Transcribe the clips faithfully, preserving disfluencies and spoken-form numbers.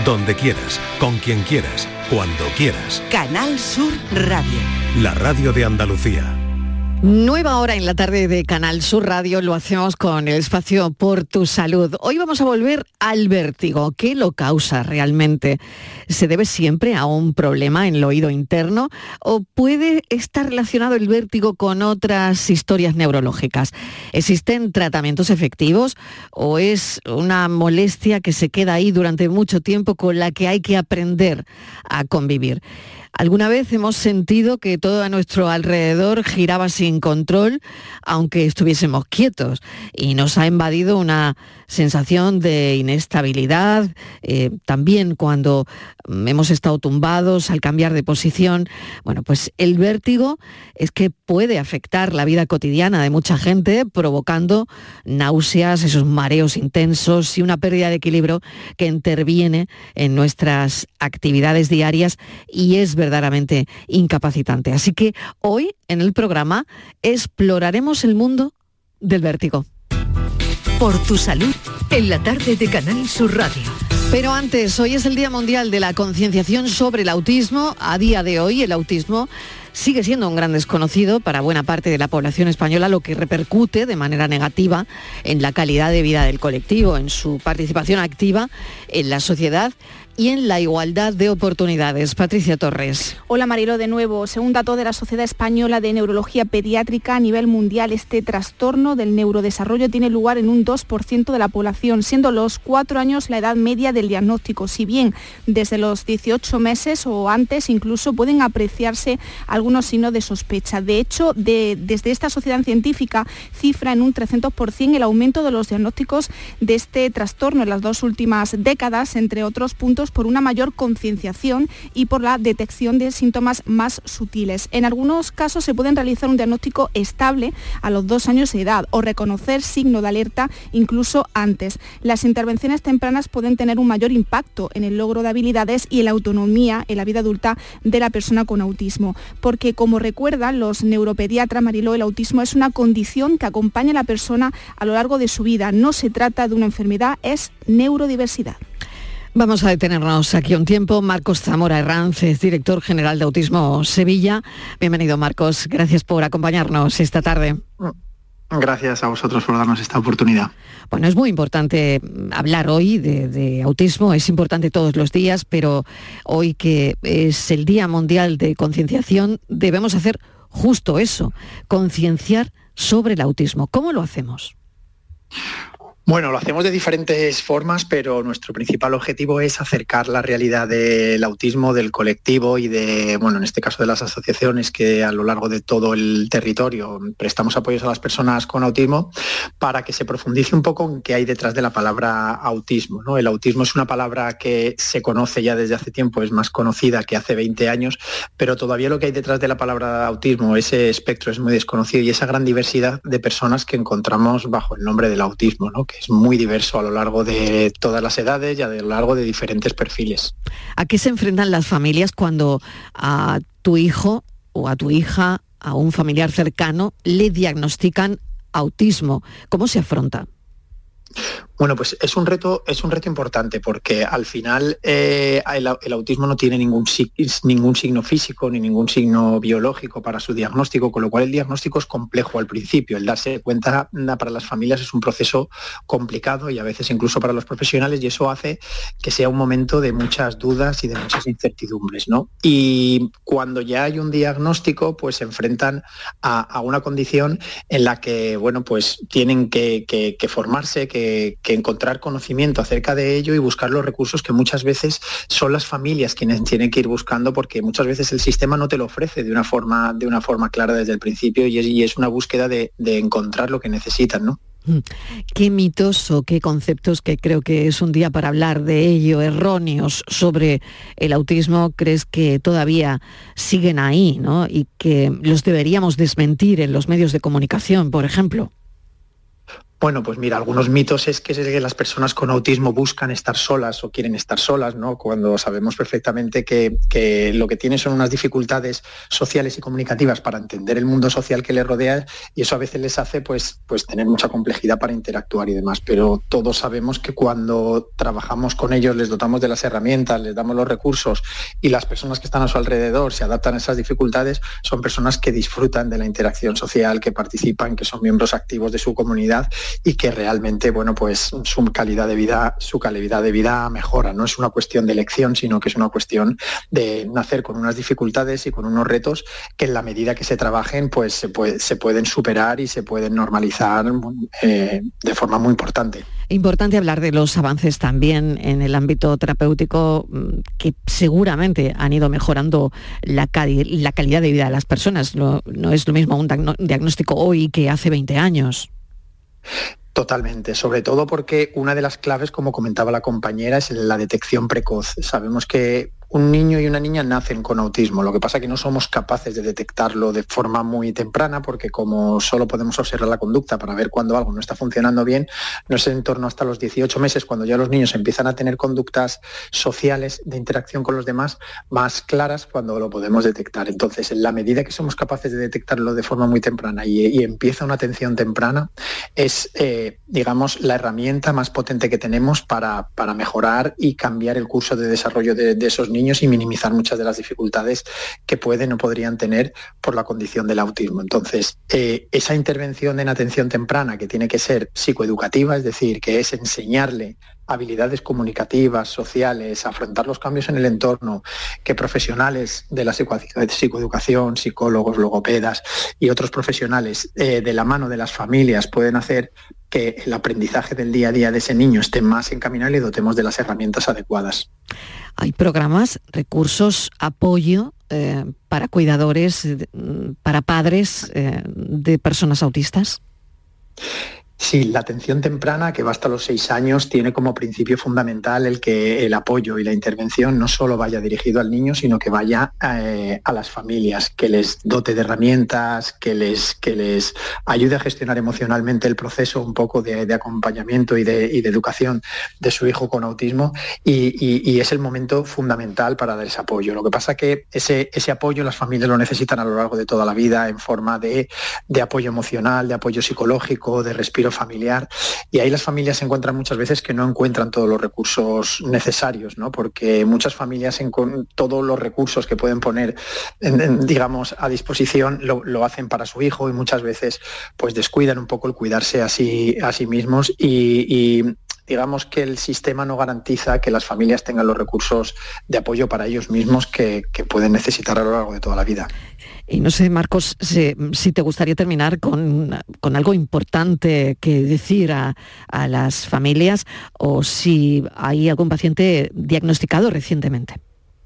donde quieras, con quien quieras, cuando quieras. Canal Sur Radio. La radio de Andalucía. Nueva hora en la tarde de Canal Sur Radio, lo hacemos con el espacio Por tu Salud. Hoy vamos a volver al vértigo. ¿Qué lo causa realmente? ¿Se debe siempre a un problema en el oído interno o puede estar relacionado el vértigo con otras historias neurológicas? ¿Existen tratamientos efectivos o es una molestia que se queda ahí durante mucho tiempo con la que hay que aprender a convivir? ¿Alguna vez hemos sentido que todo a nuestro alrededor giraba sin control, aunque estuviésemos quietos? Y nos ha invadido una sensación de inestabilidad, eh, también cuando hemos estado tumbados al cambiar de posición. Bueno, pues el vértigo es que puede afectar la vida cotidiana de mucha gente, provocando náuseas, esos mareos intensos y una pérdida de equilibrio que interviene en nuestras actividades diarias y es verdaderamente incapacitante. Así que hoy en el programa exploraremos el mundo del vértigo. Por tu salud, en la tarde de Canal Sur Radio. Pero antes, hoy es el Día Mundial de la Concienciación sobre el Autismo. A día de hoy, el autismo sigue siendo un gran desconocido para buena parte de la población española, lo que repercute de manera negativa en la calidad de vida del colectivo, en su participación activa en la sociedad y en la igualdad de oportunidades. Patricia Torres. Hola Marilo, de nuevo. Según datos de la Sociedad Española de Neurología Pediátrica, a nivel mundial este trastorno del neurodesarrollo tiene lugar en un dos por ciento de la población, siendo los cuatro años la edad media del diagnóstico. Si bien desde los dieciocho meses o antes incluso pueden apreciarse algunos signos de sospecha. De hecho, de, desde esta sociedad científica cifra en un trescientos por ciento el aumento de los diagnósticos de este trastorno en las dos últimas décadas, entre otros puntos por una mayor concienciación y por la detección de síntomas más sutiles. En algunos casos se pueden realizar un diagnóstico estable a los dos años de edad o reconocer signo de alerta incluso antes. Las intervenciones tempranas pueden tener un mayor impacto en el logro de habilidades y en la autonomía en la vida adulta de la persona con autismo. Porque, como recuerdan los neuropediatras, Mariló, el autismo es una condición que acompaña a la persona a lo largo de su vida. No se trata de una enfermedad, es neurodiversidad. Vamos a detenernos aquí un tiempo. Marcos Zamora Herranz es director general de Autismo Sevilla. Bienvenido, Marcos. Gracias por acompañarnos esta tarde. Gracias a vosotros por darnos esta oportunidad. Bueno, es muy importante hablar hoy de, de autismo, es importante todos los días, pero hoy que es el Día Mundial de Concienciación, debemos hacer justo eso, concienciar sobre el autismo. ¿Cómo lo hacemos? Bueno, lo hacemos de diferentes formas, pero nuestro principal objetivo es acercar la realidad del autismo, del colectivo y de, bueno, en este caso de las asociaciones que a lo largo de todo el territorio prestamos apoyos a las personas con autismo, para que se profundice un poco en qué hay detrás de la palabra autismo, ¿no? El autismo es una palabra que se conoce ya desde hace tiempo, es más conocida que hace veinte años, pero todavía lo que hay detrás de la palabra autismo, ese espectro es muy desconocido y esa gran diversidad de personas que encontramos bajo el nombre del autismo, ¿no? Que es muy diverso a lo largo de todas las edades y a lo largo de diferentes perfiles. ¿A qué se enfrentan las familias cuando a tu hijo o a tu hija, a un familiar cercano, le diagnostican autismo? ¿Cómo se afronta? Bueno, pues es un reto, es un reto importante porque al final eh, el, el autismo no tiene ningún, ningún signo físico ni ningún signo biológico para su diagnóstico, con lo cual el diagnóstico es complejo al principio. El darse cuenta para las familias es un proceso complicado y a veces incluso para los profesionales, y eso hace que sea un momento de muchas dudas y de muchas incertidumbres, ¿no? Y cuando ya hay un diagnóstico, pues se enfrentan a, a una condición en la que, bueno, pues tienen que, que, que formarse, que que encontrar conocimiento acerca de ello y buscar los recursos que muchas veces son las familias quienes tienen que ir buscando, porque muchas veces el sistema no te lo ofrece de una forma, de una forma clara desde el principio, y es, y es una búsqueda de, de encontrar lo que necesitan, ¿no? ¿Qué mitos o qué conceptos, que creo que es un día para hablar de ello, erróneos sobre el autismo, crees que todavía siguen ahí, ¿no? Y que los deberíamos desmentir en los medios de comunicación, por ejemplo? Bueno, pues mira, algunos mitos es que, es que las personas con autismo buscan estar solas o quieren estar solas, ¿no? Cuando sabemos perfectamente que, que lo que tienen son unas dificultades sociales y comunicativas para entender el mundo social que les rodea, y eso a veces les hace pues, pues tener mucha complejidad para interactuar y demás. Pero todos sabemos que cuando trabajamos con ellos, les dotamos de las herramientas, les damos los recursos y las personas que están a su alrededor se adaptan a esas dificultades, son personas que disfrutan de la interacción social, que participan, que son miembros activos de su comunidad y que realmente, bueno, pues su calidad de vida, su calidad de vida mejora. No es una cuestión de elección, sino que es una cuestión de nacer con unas dificultades y con unos retos que en la medida que se trabajen, pues se, puede, se pueden superar y se pueden normalizar eh, de forma muy importante. Importante hablar de los avances también en el ámbito terapéutico, que seguramente han ido mejorando la, cali- la calidad de vida de las personas. No, no es lo mismo un diagn- diagnóstico hoy que hace veinte años. Totalmente, sobre todo porque una de las claves, como comentaba la compañera, es la detección precoz. Sabemos que un niño y una niña nacen con autismo, lo que pasa es que no somos capaces de detectarlo de forma muy temprana, porque como solo podemos observar la conducta para ver cuando algo no está funcionando bien, no es en torno hasta los dieciocho meses cuando ya los niños empiezan a tener conductas sociales de interacción con los demás más claras, cuando lo podemos detectar. Entonces, en la medida que somos capaces de detectarlo de forma muy temprana y, y empieza una atención temprana, es, eh, digamos, la herramienta más potente que tenemos para, para mejorar y cambiar el curso de desarrollo de, de esos niños y minimizar muchas de las dificultades que pueden o podrían tener por la condición del autismo. Entonces, eh, esa intervención en atención temprana, que tiene que ser psicoeducativa, es decir, que es enseñarle habilidades comunicativas, sociales, afrontar los cambios en el entorno, que profesionales de la psicoeducación, psicólogos, logopedas y otros profesionales eh, de la mano de las familias pueden hacer que el aprendizaje del día a día de ese niño esté más encaminado y le dotemos de las herramientas adecuadas. Hay programas, recursos, apoyo eh, para cuidadores, eh, para padres eh, de personas autistas. Sí, la atención temprana, que va hasta los seis años, tiene como principio fundamental el que el apoyo y la intervención no solo vaya dirigido al niño, sino que vaya eh, a las familias, que les dote de herramientas, que les, que les ayude a gestionar emocionalmente el proceso un poco de, de acompañamiento y de, y de educación de su hijo con autismo, y, y, y es el momento fundamental para dar ese apoyo. Lo que pasa es que ese, ese apoyo las familias lo necesitan a lo largo de toda la vida en forma de, de apoyo emocional, de apoyo psicológico, de respiro familiar, y ahí las familias se encuentran muchas veces que no encuentran todos los recursos necesarios, ¿no? Porque muchas familias en todos los recursos que pueden poner en, en, digamos a disposición lo, lo hacen para su hijo, y muchas veces pues descuidan un poco el cuidarse a sí, a sí mismos, y, y digamos que el sistema no garantiza que las familias tengan los recursos de apoyo para ellos mismos que, que pueden necesitar a lo largo de toda la vida. Y no sé, Marcos, si, si te gustaría terminar con, con algo importante que decir a, a las familias, o si hay algún paciente diagnosticado recientemente.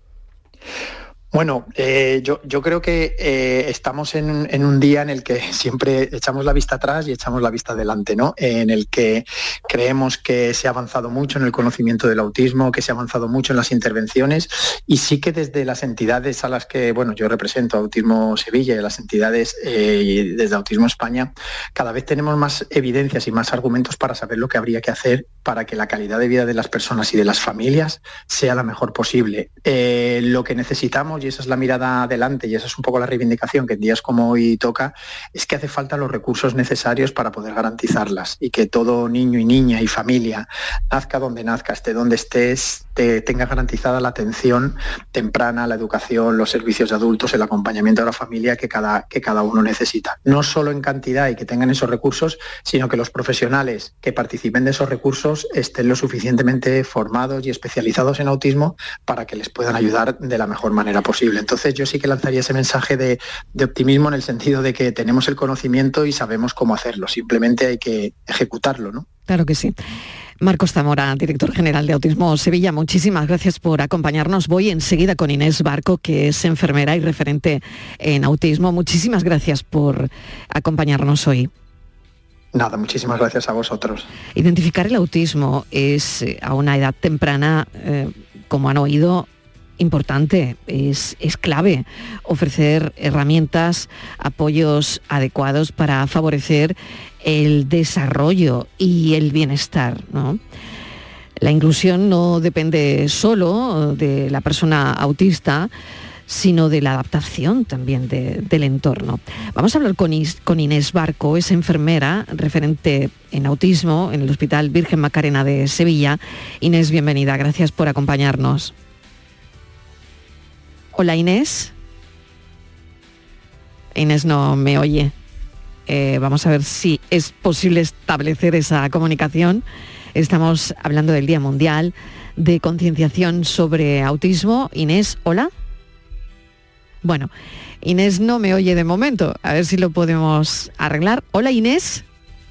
Bueno, eh, yo, yo creo que eh, estamos en, en un día en el que siempre echamos la vista atrás y echamos la vista adelante, ¿no? En el que creemos que se ha avanzado mucho en el conocimiento del autismo, que se ha avanzado mucho en las intervenciones, y sí que desde las entidades a las que, bueno, yo represento, Autismo Sevilla, y las entidades eh, y desde Autismo España, cada vez tenemos más evidencias y más argumentos para saber lo que habría que hacer para que la calidad de vida de las personas y de las familias sea la mejor posible. Eh, lo que necesitamos, y esa es la mirada adelante, y esa es un poco la reivindicación que en días como hoy toca, es que hace falta los recursos necesarios para poder garantizarlas, y que todo niño y niña y familia, nazca donde nazca, esté donde estés, te tenga garantizada la atención temprana, la educación, los servicios de adultos, el acompañamiento de la familia que cada, que cada uno necesita. No solo en cantidad y que tengan esos recursos, sino que los profesionales que participen de esos recursos estén lo suficientemente formados y especializados en autismo para que les puedan ayudar de la mejor manera posible. Entonces yo sí que lanzaría ese mensaje de, de optimismo, en el sentido de que tenemos el conocimiento y sabemos cómo hacerlo, simplemente hay que ejecutarlo, ¿no? Claro que sí. Marcos Zamora, director general de Autismo Sevilla, muchísimas gracias por acompañarnos. Voy enseguida con Inés Barco, que es enfermera y referente en autismo. Muchísimas gracias por acompañarnos hoy. Nada, muchísimas gracias a vosotros. Identificar el autismo es a una edad temprana, eh, como han oído, importante, es, es clave ofrecer herramientas, apoyos adecuados para favorecer el desarrollo y el bienestar, ¿no? La inclusión no depende solo de la persona autista, sino de la adaptación también de, del entorno. Vamos a hablar con, Is, con Inés Barco, es enfermera, referente en autismo en el Hospital Virgen Macarena de Sevilla. Inés, bienvenida, gracias por acompañarnos. Hola, Inés. Inés no me oye. Eh, vamos a ver si es posible establecer esa comunicación. Estamos hablando del Día Mundial de Concienciación sobre Autismo. Inés, hola. Bueno, Inés no me oye de momento. A ver si lo podemos arreglar. Hola, Inés.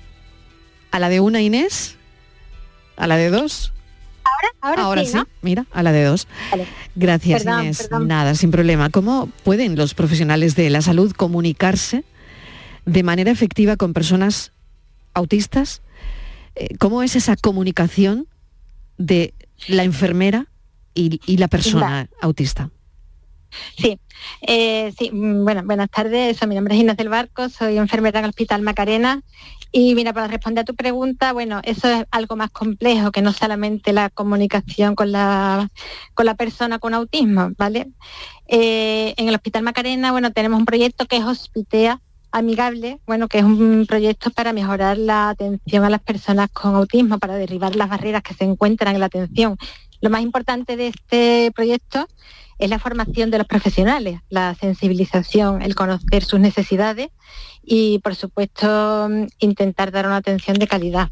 ¿A la de una, Inés? ¿A la de dos? Ahora, ahora, ahora sí, sí, ¿no? Mira, a la de dos. Vale. Gracias, Perdón, Inés. perdón. Nada, sin problema. ¿Cómo pueden los profesionales de la salud comunicarse de manera efectiva con personas autistas? ¿Cómo es esa comunicación de la enfermera y, y la persona Vale. autista? Sí, eh, sí, bueno, buenas tardes. Eso, mi nombre es Inés del Barco, soy enfermera en el Hospital Macarena. Y mira, para responder a tu pregunta, bueno, eso es algo más complejo que no solamente la comunicación con la, con la persona con autismo, ¿vale? Eh, en el Hospital Macarena, bueno, tenemos un proyecto que es Hospitea Amigable, bueno, que es un proyecto para mejorar la atención a las personas con autismo, para derribar las barreras que se encuentran en la atención. Lo más importante de este proyecto es la formación de los profesionales, la sensibilización, el conocer sus necesidades y, por supuesto, intentar dar una atención de calidad.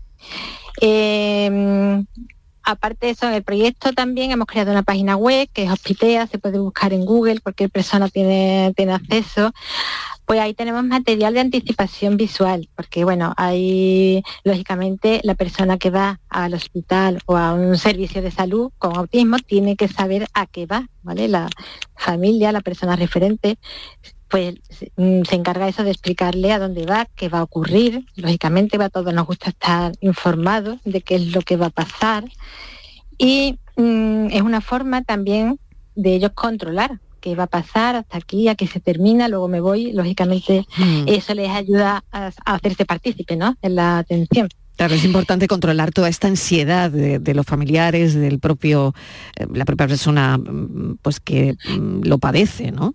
Eh, aparte de eso, en el proyecto también hemos creado una página web que es Hospitea, se puede buscar en Google, cualquier persona tiene, tiene acceso. Pues ahí tenemos material de anticipación visual, porque bueno, hay lógicamente la persona que va al hospital o a un servicio de salud con autismo tiene que saber a qué va, ¿vale? La familia, la persona referente, pues se encarga eso de explicarle a dónde va, qué va a ocurrir. Lógicamente a todos nos gusta estar informados de qué es lo que va a pasar y mmm, es una forma también de ellos controlar qué va a pasar hasta aquí, a que se termina, luego me voy. Lógicamente mm. eso les ayuda a, a hacerse partícipe, ¿no?, en la atención. Claro, es importante controlar toda esta ansiedad de, de los familiares, del propio, eh, la propia persona pues que mm, lo padece, ¿no?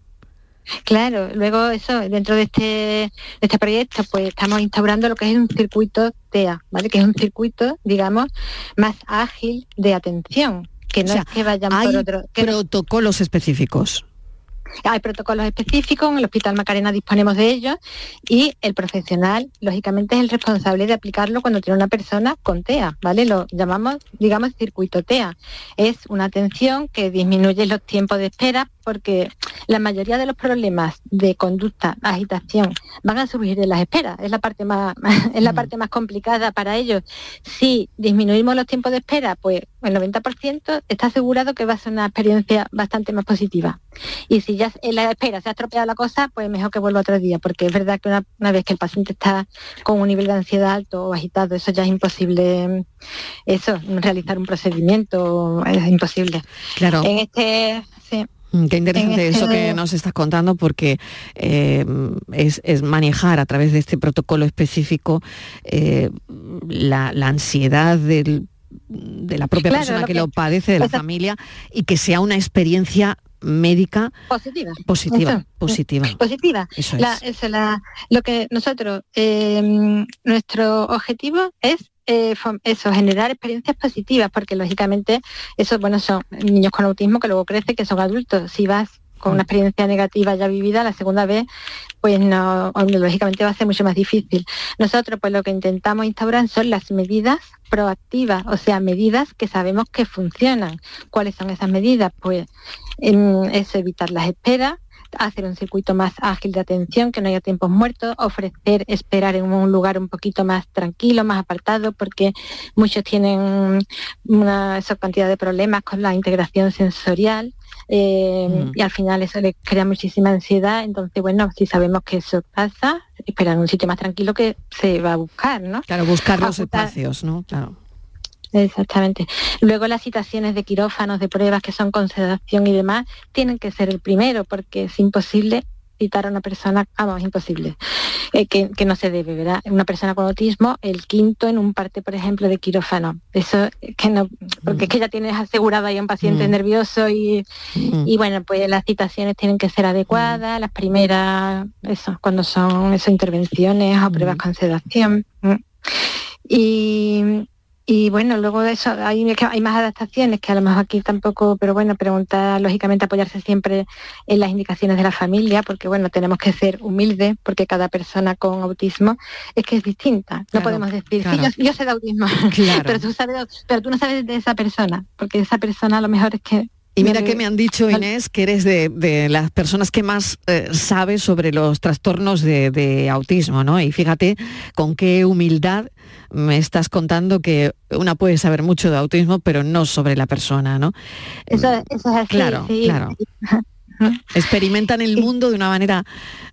Claro, luego eso, dentro de este, de este proyecto, pues estamos instaurando lo que es un circuito T E A, ¿vale? Que es un circuito, digamos, más ágil de atención, que no o sea, es que vayan hay por otro... Que protocolos no... específicos. Hay protocolos específicos, en el Hospital Macarena disponemos de ellos y el profesional, lógicamente, es el responsable de aplicarlo cuando tiene una persona con T E A, ¿vale? Lo llamamos, digamos, circuito T E A. Es una atención que disminuye los tiempos de espera porque la mayoría de los problemas de conducta, agitación, van a surgir en las esperas. Es la parte más, es la parte más complicada para ellos. Si disminuimos los tiempos de espera, pues el noventa por ciento está asegurado que va a ser una experiencia bastante más positiva. Y si ya en la espera se ha estropeado la cosa, pues mejor que vuelva otro día, porque es verdad que una, una vez que el paciente está con un nivel de ansiedad alto o agitado, eso ya es imposible, eso, realizar un procedimiento, es imposible. Claro. En este... Sí. Qué interesante eso que nos estás contando, porque eh, es, es manejar a través de este protocolo específico eh, la, la ansiedad del, de la propia claro, persona lo que, que lo padece, de la familia, y que sea una experiencia médica positiva. Positiva, eso. positiva. Positiva. Eso la, es. Eso, la, lo que nosotros, eh, nuestro objetivo es Eh, eso, generar experiencias positivas, porque lógicamente esos, bueno, son niños con autismo que luego crecen, que son adultos. Si vas con una experiencia negativa ya vivida, la segunda vez, pues no, lógicamente va a ser mucho más difícil. Nosotros, pues lo que intentamos instaurar son las medidas proactivas, o sea, medidas que sabemos que funcionan. ¿Cuáles son esas medidas? Pues eh, es evitar las esperas, hacer un circuito más ágil de atención, que no haya tiempos muertos, ofrecer esperar en un lugar un poquito más tranquilo, más apartado, porque muchos tienen una esa cantidad de problemas con la integración sensorial eh, mm. y al final eso les crea muchísima ansiedad. Entonces, bueno, si sabemos que eso pasa, esperar en un sitio más tranquilo que se va a buscar, ¿no? Claro, buscar los Apuntar. espacios, ¿no? Claro. Exactamente. Luego las citaciones de quirófanos, de pruebas que son con sedación y demás, tienen que ser el primero, porque es imposible citar a una persona, vamos, imposible, eh, que, que no se debe, ¿verdad? Una persona con autismo, el quinto en un parte, por ejemplo, de quirófano. Eso que no, porque mm. es que ya tienes asegurado ahí a un paciente mm. nervioso y, mm. y bueno, pues las citaciones tienen que ser adecuadas, mm. las primeras, eso, cuando son esas intervenciones o pruebas mm. con sedación. Mm. Y Y bueno, luego de eso hay, hay más adaptaciones que a lo mejor aquí tampoco, pero bueno, preguntar, lógicamente apoyarse siempre en las indicaciones de la familia, porque bueno, tenemos que ser humildes, porque cada persona con autismo es que es distinta. No claro, podemos decir, claro. sí, yo, yo sé de autismo, claro. pero, tú sabes, pero tú no sabes de esa persona, porque esa persona a lo mejor es que... Y mira que me han dicho, Inés, que eres de, de las personas que más eh, sabe sobre los trastornos de, de autismo, ¿no? Y fíjate con qué humildad me estás contando que una puede saber mucho de autismo, pero no sobre la persona, ¿no? Eso, eso es así. Claro, sí. claro. Experimentan el mundo de una manera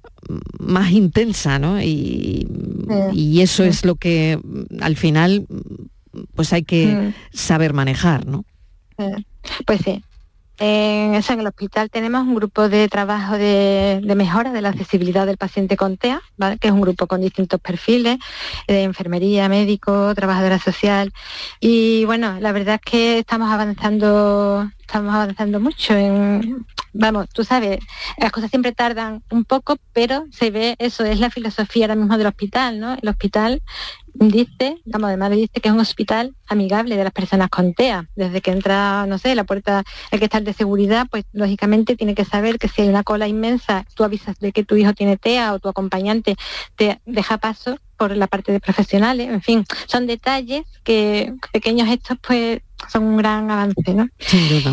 más intensa, ¿no? Y, y eso es lo que al final pues hay que saber manejar, ¿no? Pues sí. En, eso, en el hospital tenemos un grupo de trabajo de, de mejora de la accesibilidad del paciente con T E A, ¿vale? Que es un grupo con distintos perfiles, de enfermería, médico, trabajadora social. Y bueno, la verdad es que estamos avanzando, estamos avanzando mucho en... Vamos, tú sabes, las cosas siempre tardan un poco, pero se ve, eso es la filosofía ahora mismo del hospital, ¿no? El hospital dice, vamos, además dice que es un hospital amigable de las personas con T E A. Desde que entra, no sé, la puerta, el que está el de seguridad, pues lógicamente tiene que saber que si hay una cola inmensa, tú avisas de que tu hijo tiene T E A o tu acompañante te deja paso por la parte de profesionales. En fin, son detalles que, pequeños estos, pues son un gran avance, ¿no? Sin duda.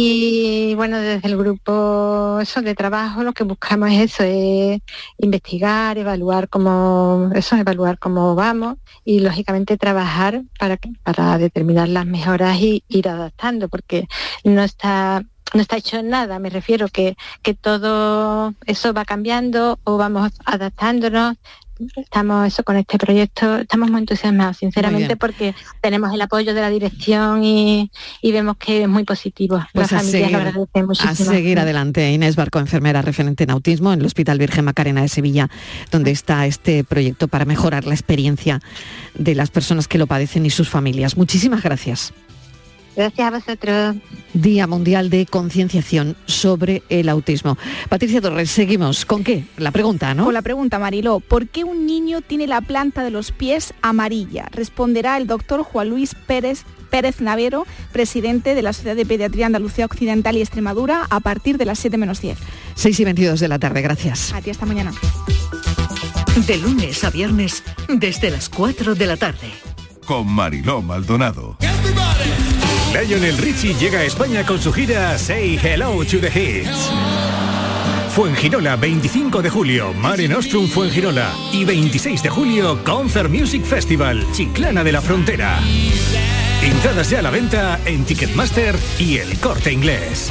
Y bueno, desde el grupo eso de trabajo lo que buscamos es eso, es investigar, evaluar cómo eso, evaluar cómo vamos y lógicamente trabajar para para determinar las mejoras y ir adaptando, porque no está no está hecho nada, me refiero que, que todo eso va cambiando o vamos adaptándonos. Estamos eso con este proyecto, estamos muy entusiasmados, sinceramente, muy porque tenemos el apoyo de la dirección y, y vemos que es muy positivo. Pues la familia lo agradece muchísimo. A seguir adelante. Inés Barco, enfermera referente en autismo en el Hospital Virgen Macarena de Sevilla, donde está este proyecto para mejorar la experiencia de las personas que lo padecen y sus familias. Muchísimas gracias. Gracias a vosotros. Día Mundial de Concienciación sobre el Autismo. Patricia Torres, seguimos. ¿Con qué? La pregunta, ¿no? Con la pregunta, Mariló. ¿Por qué un niño tiene la planta de los pies amarilla? Responderá el doctor Juan Luis Pérez Pérez Navero, presidente de la Sociedad de Pediatría Andalucía Occidental y Extremadura, a partir de las siete menos diez. seis y veintidós de la tarde, gracias. A ti, hasta mañana. De lunes a viernes, desde las cuatro de la tarde. Con Mariló Maldonado. Lionel Richie llega a España con su gira Say Hello to the Hits. Fuengirola, veinticinco de julio, Mare Nostrum Fuengirola. Y veintiséis de julio, Concert Music Festival, Chiclana de la Frontera. Entradas ya a la venta en Ticketmaster y El Corte Inglés.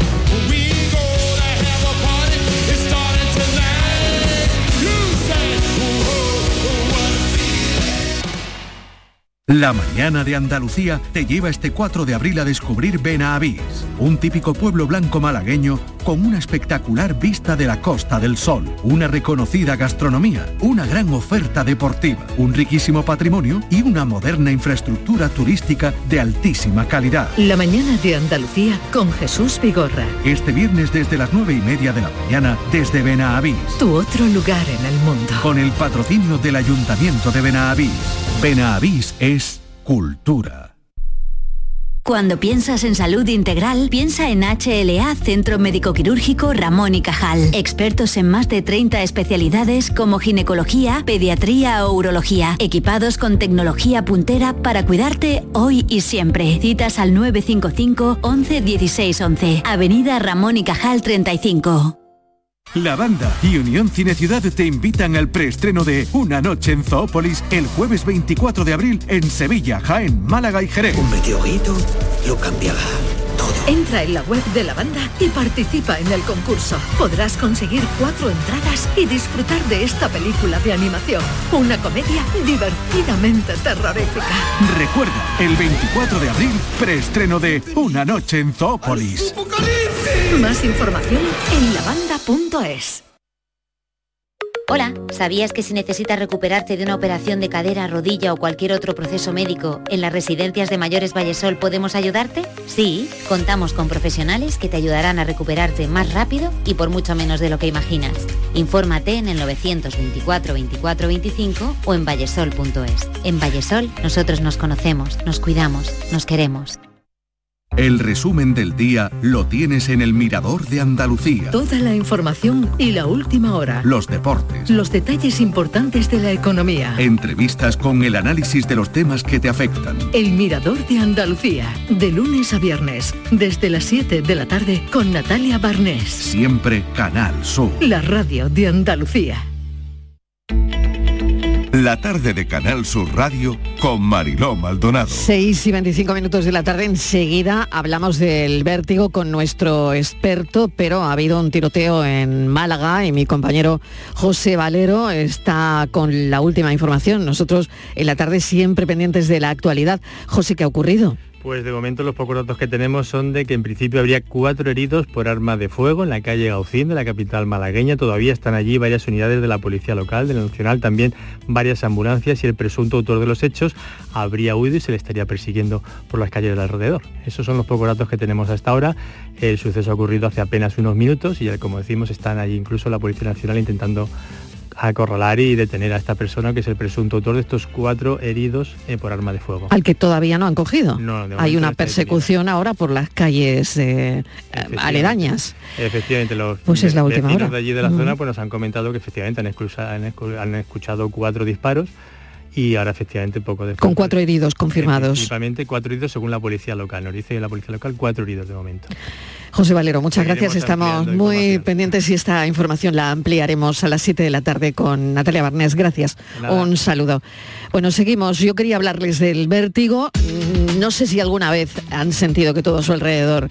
La mañana de Andalucía te lleva este cuatro de abril a descubrir Benavís, un típico pueblo blanco malagueño con una espectacular vista de la Costa del Sol, una reconocida gastronomía, una gran oferta deportiva, un riquísimo patrimonio y una moderna infraestructura turística de altísima calidad. La mañana de Andalucía con Jesús Vigorra. Este viernes desde las nueve y media de la mañana desde Benavís. Tu otro lugar en el mundo. Con el patrocinio del Ayuntamiento de Benavís. Benavís es cultura. Cuando piensas en salud integral, piensa en H L A Centro Médico Quirúrgico Ramón y Cajal. Expertos en más de treinta especialidades como ginecología, pediatría o urología. Equipados con tecnología puntera para cuidarte hoy y siempre. Citas al nueve cinco cinco, once, dieciséis, once. Avenida Ramón y Cajal treinta y cinco. La Banda y Unión Cine Ciudad te invitan al preestreno de Una noche en Zoópolis el jueves veinticuatro de abril en Sevilla, Jaén, Málaga y Jerez. Un meteorito lo cambiará todo. Entra en la web de la banda y participa en el concurso. Podrás conseguir cuatro entradas y disfrutar de esta película de animación. Una comedia divertidamente terrorífica. Recuerda, el veinticuatro de abril, preestreno de Una noche en Zoópolis. Más información en lavanda punto es. Hola, ¿sabías que si necesitas recuperarte de una operación de cadera, rodilla o cualquier otro proceso médico, en las residencias de mayores Vallesol podemos ayudarte? Sí, contamos con profesionales que te ayudarán a recuperarte más rápido y por mucho menos de lo que imaginas. Infórmate en el novecientos veinticuatro veinticuatro veinticinco o en vallesol punto es. En Vallesol nosotros nos conocemos, nos cuidamos, nos queremos. El resumen del día lo tienes en El Mirador de Andalucía. Toda la información y la última hora. Los deportes. Los detalles importantes de la economía. Entrevistas con el análisis de los temas que te afectan. El Mirador de Andalucía. De lunes a viernes. Desde las siete de la tarde con Natalia Barnés. Siempre Canal Sur. La radio de Andalucía. La tarde de Canal Sur Radio con Mariló Maldonado. seis y veinticinco minutos de la tarde. Enseguida hablamos del vértigo con nuestro experto, pero ha habido un tiroteo en Málaga y mi compañero José Valero está con la última información. Nosotros en la tarde siempre pendientes de la actualidad. José, ¿qué ha ocurrido? Pues de momento los pocos datos que tenemos son de que en principio habría cuatro heridos por arma de fuego en la calle Gaucín de la capital malagueña. Todavía están allí varias unidades de la Policía Local, de la Nacional, también varias ambulancias, y el presunto autor de los hechos habría huido y se le estaría persiguiendo por las calles del alrededor. Esos son los pocos datos que tenemos hasta ahora. El suceso ha ocurrido hace apenas unos minutos y ya, como decimos, están allí incluso la Policía Nacional intentando acorralar y detener a esta persona que es el presunto autor de estos cuatro heridos eh, por arma de fuego. Al que todavía no han cogido. No, hay una persecución ahora por las calles eh, aledañas. Efectivamente, los pues es la última vecinos hora. de allí de la uh-huh. zona pues nos han comentado que efectivamente han, escuchado, han, escu- han escuchado cuatro disparos y ahora efectivamente poco después. Con cuatro heridos confirmados. Principalmente cuatro heridos según la policía local. Nos dice la policía local cuatro heridos de momento. José Valero, muchas Seguiremos gracias. Estamos muy pendientes y esta información la ampliaremos a las siete de la tarde con Natalia Barnés. Gracias. Nada. Un saludo. Bueno, seguimos. Yo quería hablarles del vértigo. No sé si alguna vez han sentido que todo a su alrededor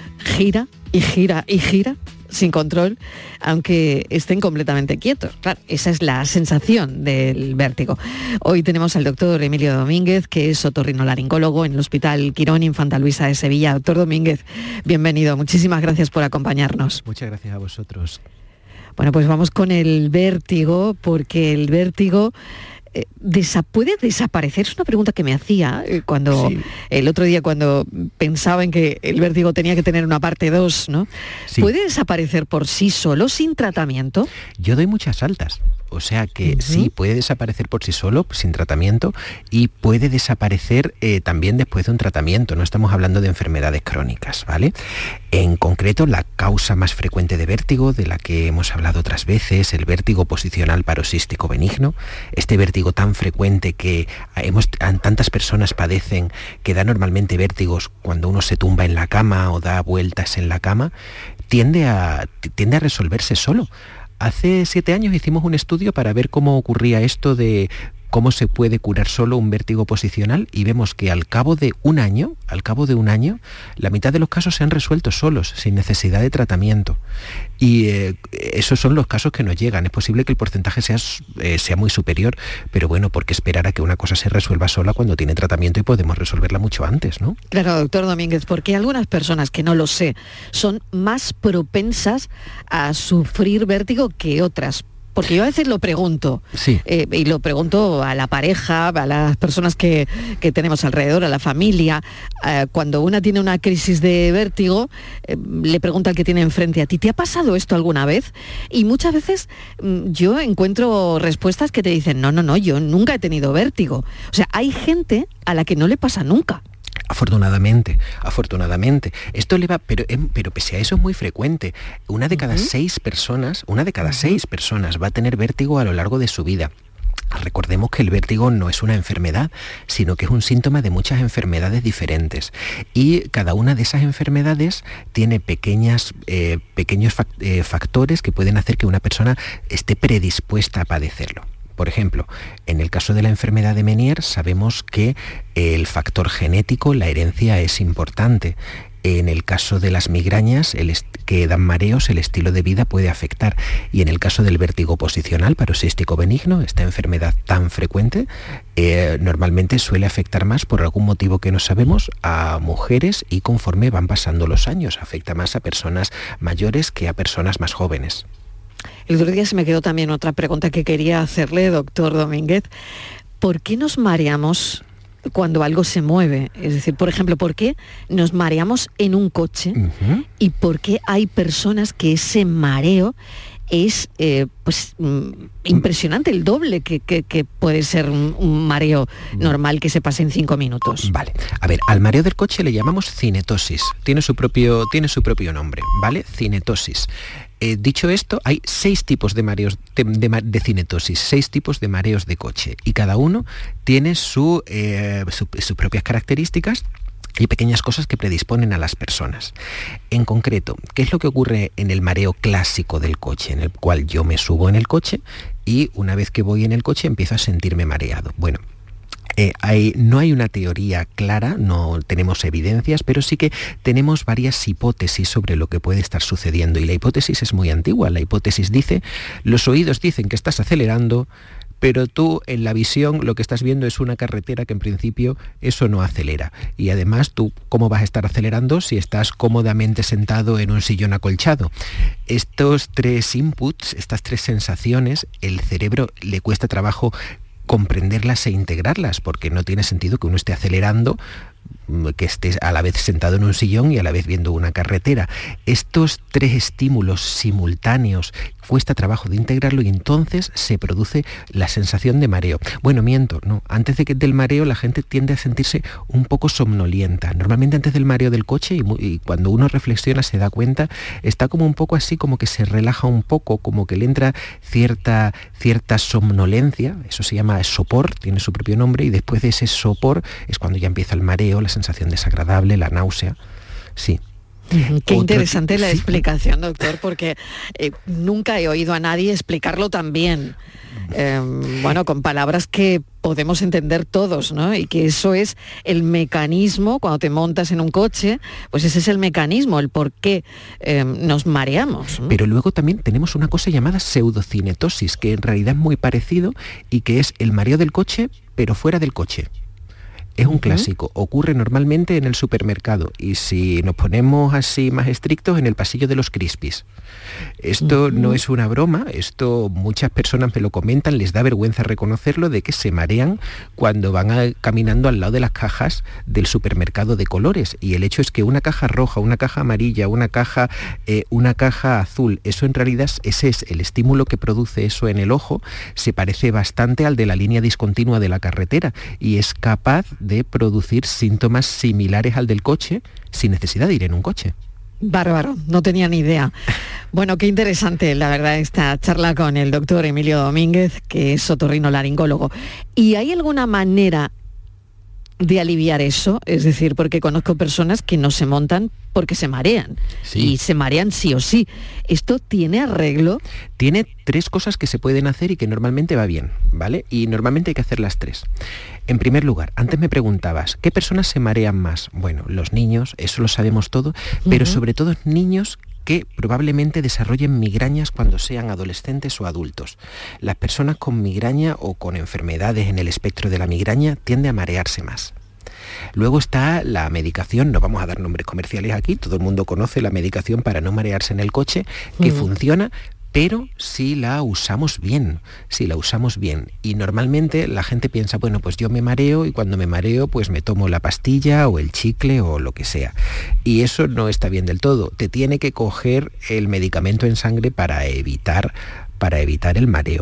gira y gira y gira sin control, aunque estén completamente quietos. Claro, esa es la sensación del vértigo. Hoy tenemos al doctor Emilio Domínguez, que es otorrinolaringólogo en el Hospital Quirón Infanta Luisa de Sevilla. Doctor Domínguez, bienvenido. Muchísimas gracias por acompañarnos. Muchas gracias a vosotros. Bueno, pues vamos con el vértigo, porque el vértigo eh, desa- puede desaparecer. Es una pregunta que me hacía eh, cuando sí. el otro día cuando pensaba en que el vértigo tenía que tener una parte dos, ¿no? Sí. ¿Puede desaparecer por sí solo sin tratamiento? Yo doy muchas altas. O sea que uh-huh. sí, puede desaparecer por sí solo, sin tratamiento, y puede desaparecer eh, también después de un tratamiento. No estamos hablando de enfermedades crónicas, ¿vale? En concreto, la causa más frecuente de vértigo, de la que hemos hablado otras veces, el vértigo posicional paroxístico benigno, este vértigo tan frecuente que hemos, tantas personas padecen, que da normalmente vértigos cuando uno se tumba en la cama o da vueltas en la cama, tiende a, tiende a resolverse solo. Hace siete años hicimos un estudio para ver cómo ocurría esto de cómo se puede curar solo un vértigo posicional y vemos que al cabo de un año, al cabo de un año, la mitad de los casos se han resuelto solos, sin necesidad de tratamiento. Y eh, esos son los casos que nos llegan. Es posible que el porcentaje sea, eh, sea muy superior, pero bueno, ¿por qué esperar a que una cosa se resuelva sola cuando tiene tratamiento y podemos resolverla mucho antes, ¿no? Claro, doctor Domínguez, porque algunas personas, que no lo sé, son más propensas a sufrir vértigo que otras. Porque yo a veces lo pregunto, sí. eh, y lo pregunto a la pareja, a las personas que, que tenemos alrededor, a la familia. Eh, cuando una tiene una crisis de vértigo, eh, le pregunta al que tiene enfrente, ¿a ti te ha pasado esto alguna vez? Y muchas veces mm, yo encuentro respuestas que te dicen, no, no, no, yo nunca he tenido vértigo. O sea, hay gente a la que no le pasa nunca. Afortunadamente, afortunadamente. Esto le va, pero, pero pese a eso es muy frecuente. Una de cada uh-huh. seis personas, una de cada uh-huh. seis personas va a tener vértigo a lo largo de su vida. Recordemos que el vértigo no es una enfermedad, sino que es un síntoma de muchas enfermedades diferentes. Y cada una de esas enfermedades tiene pequeñas, eh, pequeños factores que pueden hacer que una persona esté predispuesta a padecerlo. Por ejemplo, en el caso de la enfermedad de Meniere sabemos que el factor genético, la herencia, es importante. En el caso de las migrañas el que dan mareos, el estilo de vida puede afectar. Y en el caso del vértigo posicional paroxístico benigno, esta enfermedad tan frecuente, eh, normalmente suele afectar más, por algún motivo que no sabemos, a mujeres, y conforme van pasando los años afecta más a personas mayores que a personas más jóvenes. El otro día se me quedó también otra pregunta que quería hacerle, doctor Domínguez. ¿Por qué nos mareamos cuando algo se mueve? Es decir, por ejemplo, ¿por qué nos mareamos en un coche? Uh-huh. ¿Y por qué hay personas que ese mareo es eh, pues mm, impresionante, el doble que, que, que puede ser un, un mareo normal que se pase en cinco minutos? Vale, a ver, al mareo del coche le llamamos cinetosis, tiene su propio, tiene su propio nombre, ¿vale? Cinetosis. Eh, dicho esto, hay seis tipos de mareos de, de, de cinetosis, seis tipos de mareos de coche, y cada uno tiene su, eh, su, sus propias características y pequeñas cosas que predisponen a las personas. En concreto, ¿qué es lo que ocurre en el mareo clásico del coche, en el cual yo me subo en el coche y una vez que voy en el coche empiezo a sentirme mareado? Bueno, Eh, hay, no hay una teoría clara, no tenemos evidencias, pero sí que tenemos varias hipótesis sobre lo que puede estar sucediendo. Y la hipótesis es muy antigua. La hipótesis dice, los oídos dicen que estás acelerando, pero tú en la visión lo que estás viendo es una carretera que en principio eso no acelera. Y además, tú, ¿cómo vas a estar acelerando si estás cómodamente sentado en un sillón acolchado? Estos tres inputs, estas tres sensaciones, el cerebro le cuesta trabajo comprenderlas e integrarlas, porque no tiene sentido que uno esté acelerando, que estés a la vez sentado en un sillón y a la vez viendo una carretera. Estos tres estímulos simultáneos cuesta trabajo de integrarlo y entonces se produce la sensación de mareo. Bueno, miento, no. Antes de que del mareo la gente tiende a sentirse un poco somnolienta. Normalmente antes del mareo del coche, y, muy, y cuando uno reflexiona se da cuenta, está como un poco así, como que se relaja un poco, como que le entra cierta, cierta somnolencia. Eso se llama sopor, tiene su propio nombre, y después de ese sopor es cuando ya empieza el mareo, la sensación desagradable, la náusea. Sí. Uh-huh. Qué Otro interesante t- la sí. explicación, doctor, porque eh, nunca he oído a nadie explicarlo tan bien. Eh, bueno, con palabras que podemos entender todos, ¿no? Y que eso es el mecanismo, cuando te montas en un coche, pues ese es el mecanismo, el por qué eh, nos mareamos, ¿no? Pero luego también tenemos una cosa llamada pseudocinetosis, que en realidad es muy parecido y que es el mareo del coche, pero fuera del coche. Es un clásico, ocurre normalmente en el supermercado y si nos ponemos así más estrictos, en el pasillo de los Crispies. Esto uh-huh. no es una broma, esto muchas personas me lo comentan, les da vergüenza reconocerlo, de que se marean cuando van a, caminando al lado de las cajas del supermercado de colores. Y el hecho es que una caja roja, una caja amarilla, una caja, eh, una caja azul, eso en realidad, ese es el estímulo que produce eso en el ojo, se parece bastante al de la línea discontinua de la carretera y es capaz de producir síntomas similares al del coche sin necesidad de ir en un coche. Bárbaro, no tenía ni idea. Bueno, qué interesante, la verdad, esta charla con el doctor Emilio Domínguez, que es otorrinolaringólogo. ¿Y hay alguna manera de aliviar eso? Es decir, porque conozco personas que no se montan porque se marean, sí. y se marean sí o sí. ¿Esto tiene arreglo? Tiene tres cosas que se pueden hacer y que normalmente va bien, ¿vale? Y normalmente hay que hacer las tres. En primer lugar, antes me preguntabas, ¿qué personas se marean más? Bueno, los niños, eso lo sabemos todo, pero uh-huh. sobre todo niños que probablemente desarrollen migrañas cuando sean adolescentes o adultos. Las personas con migraña o con enfermedades en el espectro de la migraña tienden a marearse más. Luego está la medicación, no vamos a dar nombres comerciales aquí, todo el mundo conoce la medicación para no marearse en el coche, que uh-huh. funciona, pero si la usamos bien, si la usamos bien. Y normalmente la gente piensa, bueno, pues yo me mareo y cuando me mareo pues me tomo la pastilla o el chicle o lo que sea. Y eso no está bien del todo. Te tiene que coger el medicamento en sangre para evitar, para evitar el mareo.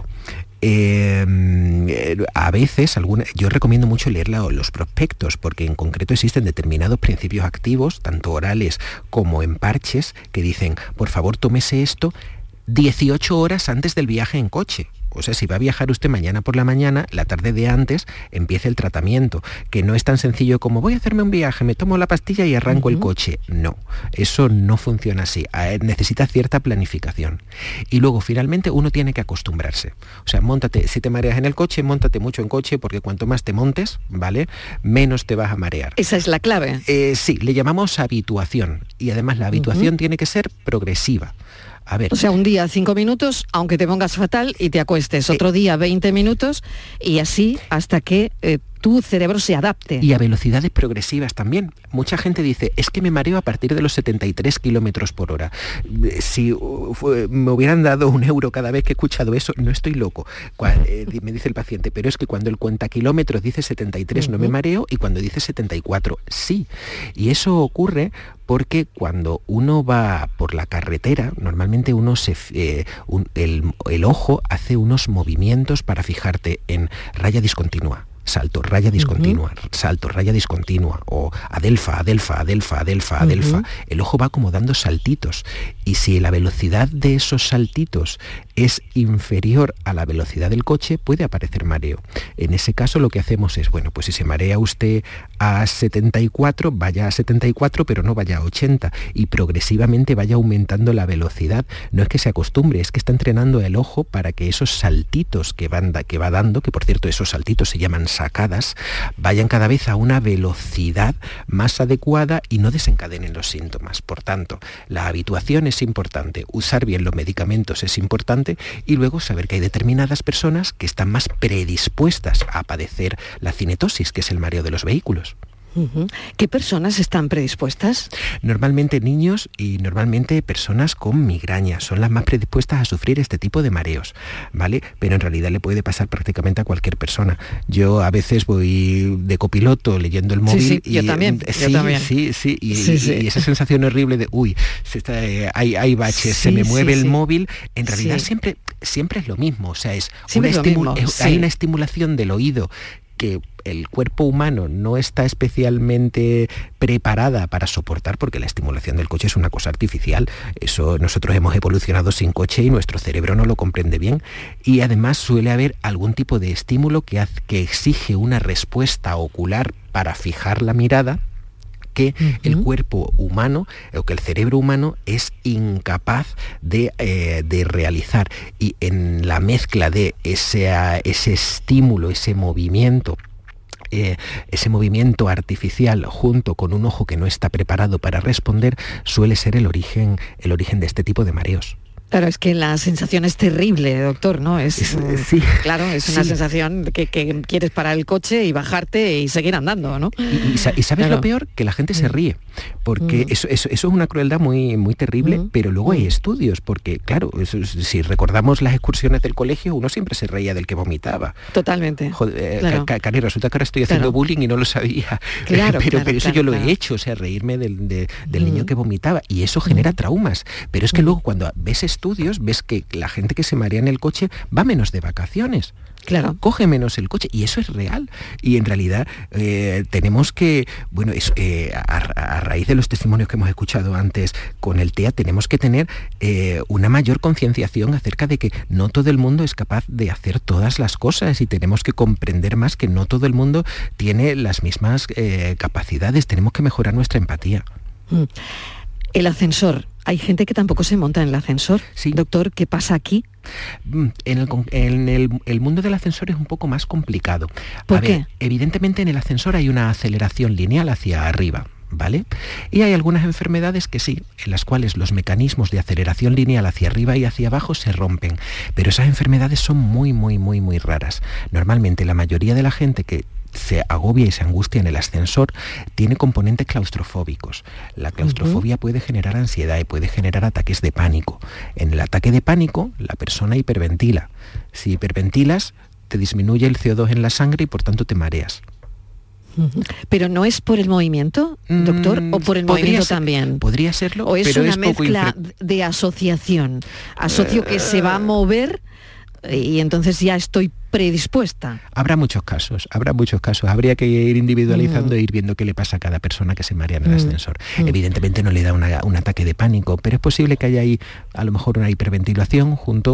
Eh, a veces, alguna, yo recomiendo mucho leer la, los prospectos, porque en concreto existen determinados principios activos, tanto orales como en parches, que dicen, por favor tómese esto dieciocho horas antes del viaje en coche. O sea, si va a viajar usted mañana por la mañana, la tarde de antes empiece el tratamiento, que no es tan sencillo como voy a hacerme un viaje, me tomo la pastilla y arranco uh-huh. el coche. No, eso no funciona así. Necesita cierta planificación. Y luego, finalmente, uno tiene que acostumbrarse. O sea, móntate, si te mareas en el coche, móntate mucho en coche, porque cuanto más te montes, ¿vale?, menos te vas a marear. Esa es la clave. Eh, sí, le llamamos habituación. Y además la habituación uh-huh. tiene que ser progresiva. A ver. O sea, un día cinco minutos, aunque te pongas fatal y te acuestes. Otro eh, día veinte minutos y así hasta que eh, tu cerebro se adapte. Y a velocidades progresivas también. Mucha gente dice, es que me mareo a partir de los setenta y tres kilómetros por hora. Si uh, fue, me hubieran dado un euro cada vez que he escuchado eso, no estoy loco. Cuando, eh, me dice el paciente, pero es que cuando el cuenta kilómetros dice setenta y tres uh-huh. no me mareo y cuando dice setenta y cuatro sí. Y eso ocurre porque cuando uno va por la carretera, normalmente uno se, eh, un, el, el ojo hace unos movimientos para fijarte en raya discontinua. Salto, raya discontinua, uh-huh. salto, raya discontinua, o adelfa, adelfa, adelfa, adelfa, adelfa. Uh-huh. El ojo va como dando saltitos. Y si la velocidad de esos saltitos es inferior a la velocidad del coche, puede aparecer mareo. En ese caso lo que hacemos es, bueno, pues si se marea usted a setenta y cuatro, vaya a setenta y cuatro, pero no vaya a ochenta. Y progresivamente vaya aumentando la velocidad. No es que se acostumbre, es que está entrenando el ojo para que esos saltitos que, van, que va dando, que por cierto esos saltitos se llaman sacadas, vayan cada vez a una velocidad más adecuada y no desencadenen los síntomas. Por tanto, la habituación es importante, usar bien los medicamentos es importante y luego saber que hay determinadas personas que están más predispuestas a padecer la cinetosis, que es el mareo de los vehículos. Uh-huh. ¿Qué personas están predispuestas? Normalmente niños y normalmente personas con migraña son las más predispuestas a sufrir este tipo de mareos, ¿vale? Pero en realidad le puede pasar prácticamente a cualquier persona. Yo a veces voy de copiloto leyendo el móvil. Sí, sí, y, yo también. Sí, yo también. sí, sí, y, sí, sí. y esa sensación horrible de, uy, se está, eh, hay, hay baches, sí, se me mueve sí, el sí. móvil. En realidad sí. siempre, siempre es lo mismo, o sea, es una es estimul- mismo, es, sí. hay una estimulación del oído que el cuerpo humano no está especialmente preparada para soportar, porque la estimulación del coche es una cosa artificial. Eso nosotros hemos evolucionado sin coche y nuestro cerebro no lo comprende bien. Y además suele haber algún tipo de estímulo que, hace, que exige una respuesta ocular para fijar la mirada, que uh-huh. el cuerpo humano o que el cerebro humano es incapaz de, eh, de realizar. Y en la mezcla de ese, ese estímulo, ese movimiento, Eh, ese movimiento artificial junto con un ojo que no está preparado para responder, suele ser el origen, el origen de este tipo de mareos. Claro, es que la sensación es terrible, doctor, ¿no? Es, es sí, claro, es una sí. sensación que, que quieres parar el coche y bajarte y seguir andando, ¿no? Y, y, y ¿sabes claro. lo peor? Que la gente se ríe, porque mm. eso, eso, eso es una crueldad muy, muy terrible, mm. pero luego mm. hay estudios, porque claro, eso, si recordamos las excursiones del colegio, uno siempre se reía del que vomitaba. Totalmente. Joder, claro. Cari, resulta que ahora estoy haciendo claro. bullying y no lo sabía. Claro, pero, claro, pero eso claro, yo lo claro. he hecho, o sea, reírme del, de, del mm. niño que vomitaba, y eso genera mm. traumas. Pero es que mm. luego cuando ves estudios, ves que la gente que se marea en el coche va menos de vacaciones. Claro. Coge menos el coche, y eso es real. Y en realidad eh, tenemos que, bueno, es, eh, a, a raíz de los testimonios que hemos escuchado antes con el T E A, tenemos que tener eh, una mayor concienciación acerca de que no todo el mundo es capaz de hacer todas las cosas, y tenemos que comprender más que no todo el mundo tiene las mismas eh, capacidades. Tenemos que mejorar nuestra empatía. Mm. El ascensor. Hay gente que tampoco se monta en el ascensor. Sí. Doctor, ¿qué pasa aquí? En, el, en el, el mundo del ascensor es un poco más complicado. ¿Por A qué? ver, evidentemente en el ascensor hay una aceleración lineal hacia arriba, ¿vale? Y hay algunas enfermedades que sí, en las cuales los mecanismos de aceleración lineal hacia arriba y hacia abajo se rompen, pero esas enfermedades son muy, muy, muy, muy raras. Normalmente la mayoría de la gente que se agobia y se angustia en el ascensor tiene componentes claustrofóbicos. La claustrofobia uh-huh. puede generar ansiedad y puede generar ataques de pánico. En el ataque de pánico, la persona hiperventila. Si hiperventilas, te disminuye el C O dos en la sangre y por tanto te mareas. ¿Pero no es por el movimiento, doctor, mm, o por el movimiento ser, también? Podría serlo, ¿O es pero una es poco mezcla infre... de asociación? Asocio que se va a mover y entonces ya estoy predispuesta. Habrá muchos casos, habrá muchos casos. Habría que ir individualizando mm. e ir viendo qué le pasa a cada persona que se marea en el mm. ascensor. Mm. Evidentemente no le da una, un ataque de pánico, pero es posible que haya ahí a lo mejor una hiperventilación junto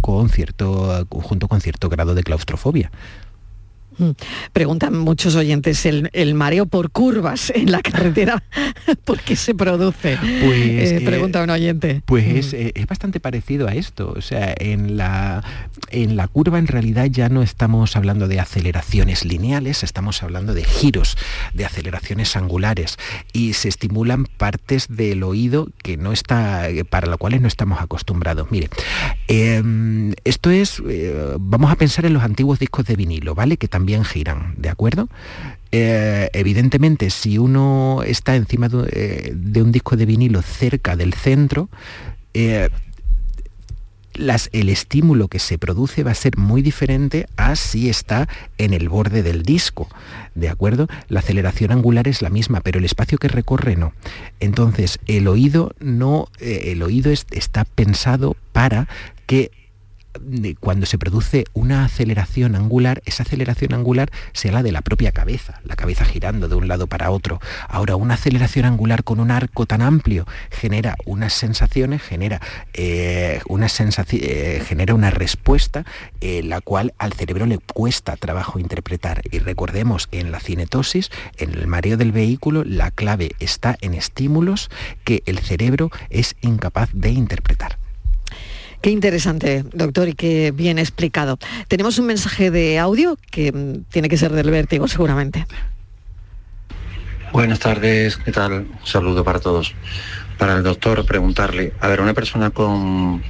con cierto, junto con cierto grado de claustrofobia. Preguntan muchos oyentes, el, el mareo por curvas en la carretera, ¿por qué se produce? Pues, eh, pregunta un oyente. Pues mm. es, es bastante parecido a esto. O sea, en la, en la curva en realidad ya no estamos hablando de aceleraciones lineales, estamos hablando de giros, de aceleraciones angulares, y se estimulan partes del oído que no está, para las cuales no estamos acostumbrados. Mire, eh, esto es, eh, vamos a pensar en los antiguos discos de vinilo, ¿vale? Que también giran, ¿de acuerdo? Eh, evidentemente, si uno está encima de, eh, de un disco de vinilo cerca del centro, eh, las, el estímulo que se produce va a ser muy diferente a si está en el borde del disco, ¿de acuerdo? La aceleración angular es la misma, pero el espacio que recorre no. Entonces, el oído no, eh, el oído es, está pensado para que cuando se produce una aceleración angular, esa aceleración angular sea la de la propia cabeza, la cabeza girando de un lado para otro. Ahora, una aceleración angular con un arco tan amplio genera unas sensaciones, genera, eh, una, sensaci- eh, genera una respuesta, eh, la cual al cerebro le cuesta trabajo interpretar. Y recordemos que en la cinetosis, en el mareo del vehículo, la clave está en estímulos que el cerebro es incapaz de interpretar. Qué interesante, doctor, y qué bien explicado. Tenemos un mensaje de audio que mm, tiene que ser del vértigo, seguramente. Buenas tardes, ¿qué tal? Un saludo para todos. Para el doctor, preguntarle, a ver, una persona con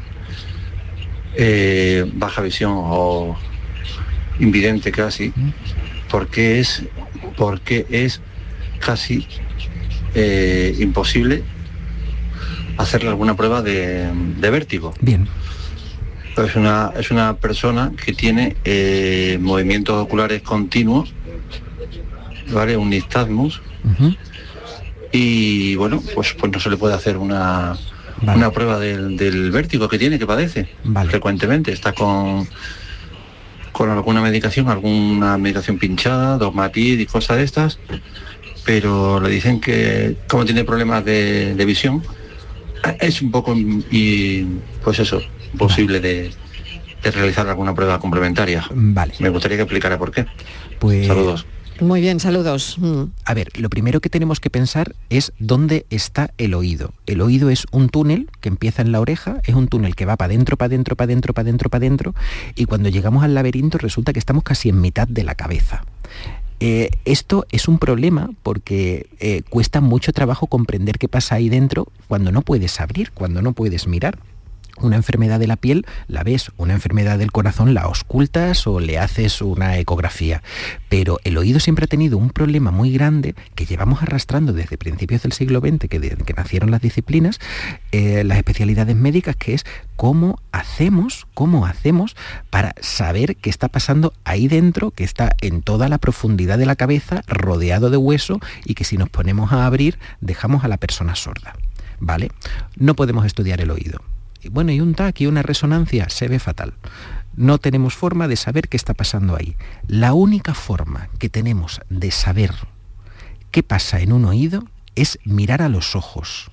eh, baja visión o invidente casi, ¿por qué es, por qué es casi eh, imposible hacerle alguna prueba de, de vértigo? Bien. Es una, es una persona que tiene eh, movimientos oculares continuos, ¿vale? Un nistagmus. Uh-huh. Y bueno, pues, pues no se le puede hacer una, vale. una prueba del, del vértigo que tiene, que padece vale. frecuentemente. Está con, con alguna medicación, alguna medicación pinchada, Dopmatid y cosas de estas, pero le dicen que como tiene problemas de, de visión, es un poco, y pues eso, posible de, de realizar alguna prueba complementaria. Vale. Me gustaría que explicara por qué. Pues... Saludos. Muy bien, saludos. Mm. A ver, lo primero que tenemos que pensar es dónde está el oído. El oído es un túnel que empieza en la oreja, es un túnel que va para adentro, para adentro, para adentro, para adentro, para adentro, y cuando llegamos al laberinto resulta que estamos casi en mitad de la cabeza. Eh, esto es un problema porque eh, cuesta mucho trabajo comprender qué pasa ahí dentro cuando no puedes abrir, cuando no puedes mirar. Una enfermedad de la piel la ves, una enfermedad del corazón la auscultas o le haces una ecografía. Pero el oído siempre ha tenido un problema muy grande que llevamos arrastrando desde principios del siglo veinte, que, de, que nacieron las disciplinas, eh, las especialidades médicas, que es cómo hacemos, cómo hacemos para saber qué está pasando ahí dentro, que está en toda la profundidad de la cabeza, rodeado de hueso, y que si nos ponemos a abrir, dejamos a la persona sorda, ¿vale? No podemos estudiar el oído. Bueno, y un T A C y una resonancia se ve fatal. No tenemos forma de saber qué está pasando ahí. La única forma que tenemos de saber qué pasa en un oído es mirar a los ojos.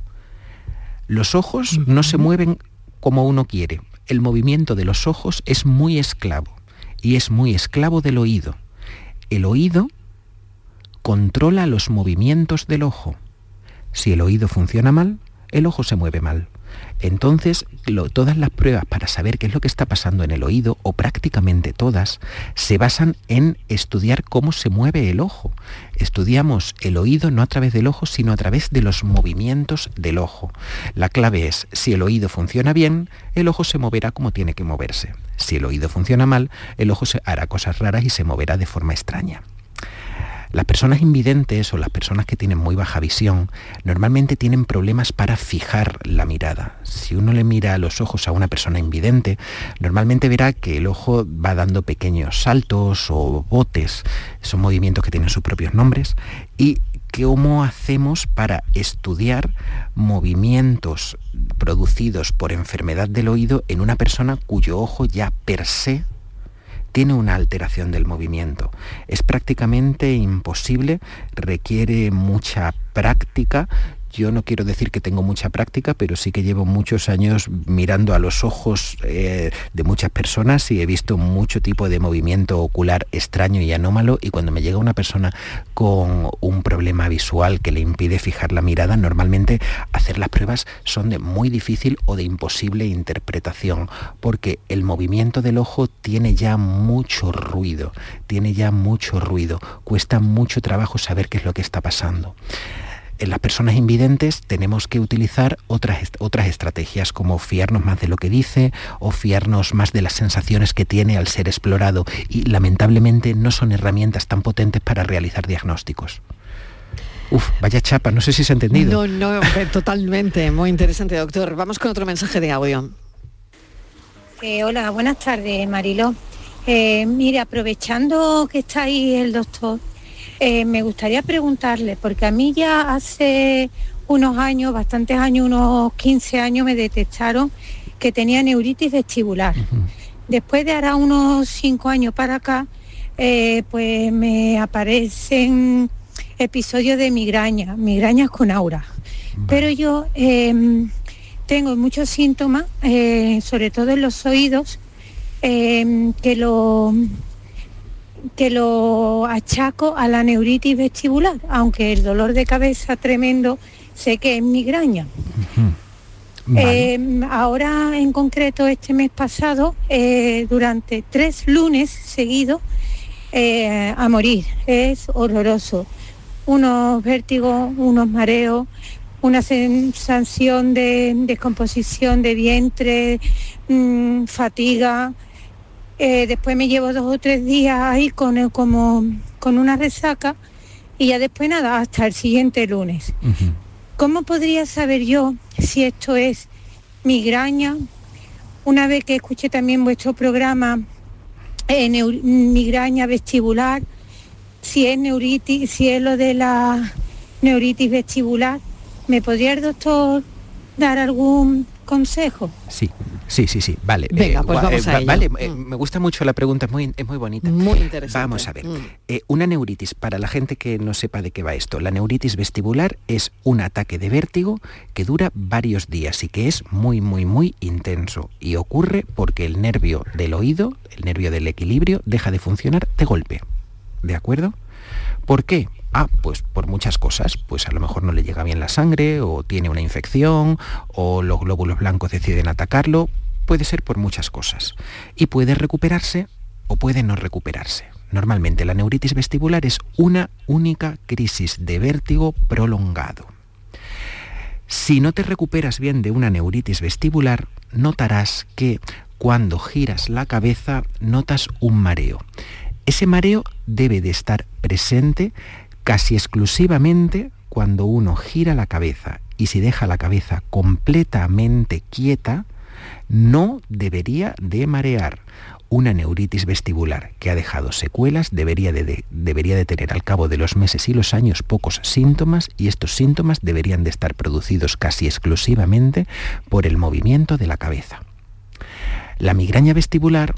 Los ojos no se mueven como uno quiere. El movimiento de los ojos es muy esclavo y es muy esclavo del oído. El oído controla los movimientos del ojo. Si el oído funciona mal, el ojo se mueve mal. Entonces, lo, todas las pruebas para saber qué es lo que está pasando en el oído, o prácticamente todas, se basan en estudiar cómo se mueve el ojo. Estudiamos el oído no a través del ojo, sino a través de los movimientos del ojo. La clave es, si el oído funciona bien, el ojo se moverá como tiene que moverse. Si el oído funciona mal, el ojo se hará cosas raras y se moverá de forma extraña. Las personas invidentes o las personas que tienen muy baja visión normalmente tienen problemas para fijar la mirada. Si uno le mira a los ojos a una persona invidente, normalmente verá que el ojo va dando pequeños saltos o botes. Son movimientos que tienen sus propios nombres. ¿Y cómo hacemos para estudiar movimientos producidos por enfermedad del oído en una persona cuyo ojo ya per se tiene una alteración del movimiento? Es prácticamente imposible, requiere mucha práctica. yo no quiero decir que tengo mucha práctica, pero sí que llevo muchos años mirando a los ojos eh, de muchas personas y he visto mucho tipo de movimiento ocular extraño y anómalo, y cuando me llega una persona con un problema visual que le impide fijar la mirada, normalmente hacer las pruebas son de muy difícil o de imposible interpretación, porque el movimiento del ojo tiene ya mucho ruido, tiene ya mucho ruido, cuesta mucho trabajo saber qué es lo que está pasando. En las personas invidentes tenemos que utilizar otras, otras estrategias, como fiarnos más de lo que dice o fiarnos más de las sensaciones que tiene al ser explorado, y lamentablemente no son herramientas tan potentes para realizar diagnósticos. Uf, vaya chapa, no sé si se ha entendido. No, no, totalmente, muy interesante, doctor. Vamos con otro mensaje de audio. Eh, hola, buenas tardes, Mariló. Eh, mire, aprovechando que está ahí el doctor, eh, me gustaría preguntarle, porque a mí ya hace unos años, bastantes años, unos quince años, me detectaron que tenía neuritis vestibular. Uh-huh. Después de ahora unos cinco años para acá, eh, pues me aparecen episodios de migraña, migrañas con aura. Vale. Pero yo eh, tengo muchos síntomas, eh, sobre todo en los oídos, eh, que lo que lo achaco a la neuritis vestibular, aunque el dolor de cabeza tremendo sé que es migraña. Uh-huh. Vale. Eh, ahora en concreto este mes pasado, eh, durante tres lunes seguidos, eh, a morir. Es horroroso. Unos vértigos, unos mareos, una sensación de descomposición de vientre, mmm, fatiga. Eh, después me llevo dos o tres días ahí con, el, como, con una resaca, y ya después nada, hasta el siguiente lunes. Uh-huh. ¿Cómo podría saber yo si esto es migraña? Una vez que escuché también vuestro programa, eh, neur- migraña vestibular, si es neuritis, si es lo de la neuritis vestibular, ¿me podría el doctor dar algún consejo? Sí, sí, sí, sí, vale. Venga, pues eh, vamos eh, a ello. Vale, mm. eh, me gusta mucho la pregunta, es muy, es muy bonita. Muy interesante. Vamos a ver. Mm. Eh, una neuritis, para la gente que no sepa de qué va esto, la neuritis vestibular es un ataque de vértigo que dura varios días y que es muy, muy, muy intenso. Y ocurre porque el nervio del oído, el nervio del equilibrio, deja de funcionar de golpe. ¿De acuerdo? ¿Por qué? Ah, pues por muchas cosas. Pues a lo mejor no le llega bien la sangre, o tiene una infección, o los glóbulos blancos deciden atacarlo. Puede ser por muchas cosas. Y puede recuperarse o puede no recuperarse. Normalmente la neuritis vestibular es una única crisis de vértigo prolongado. Si no te recuperas bien de una neuritis vestibular, notarás que cuando giras la cabeza notas un mareo. Ese mareo debe de estar presente casi exclusivamente cuando uno gira la cabeza, y si deja la cabeza completamente quieta, no debería de marear. Una neuritis vestibular que ha dejado secuelas debería de, de, debería de tener al cabo de los meses y los años pocos síntomas, y estos síntomas deberían de estar producidos casi exclusivamente por el movimiento de la cabeza. La migraña vestibular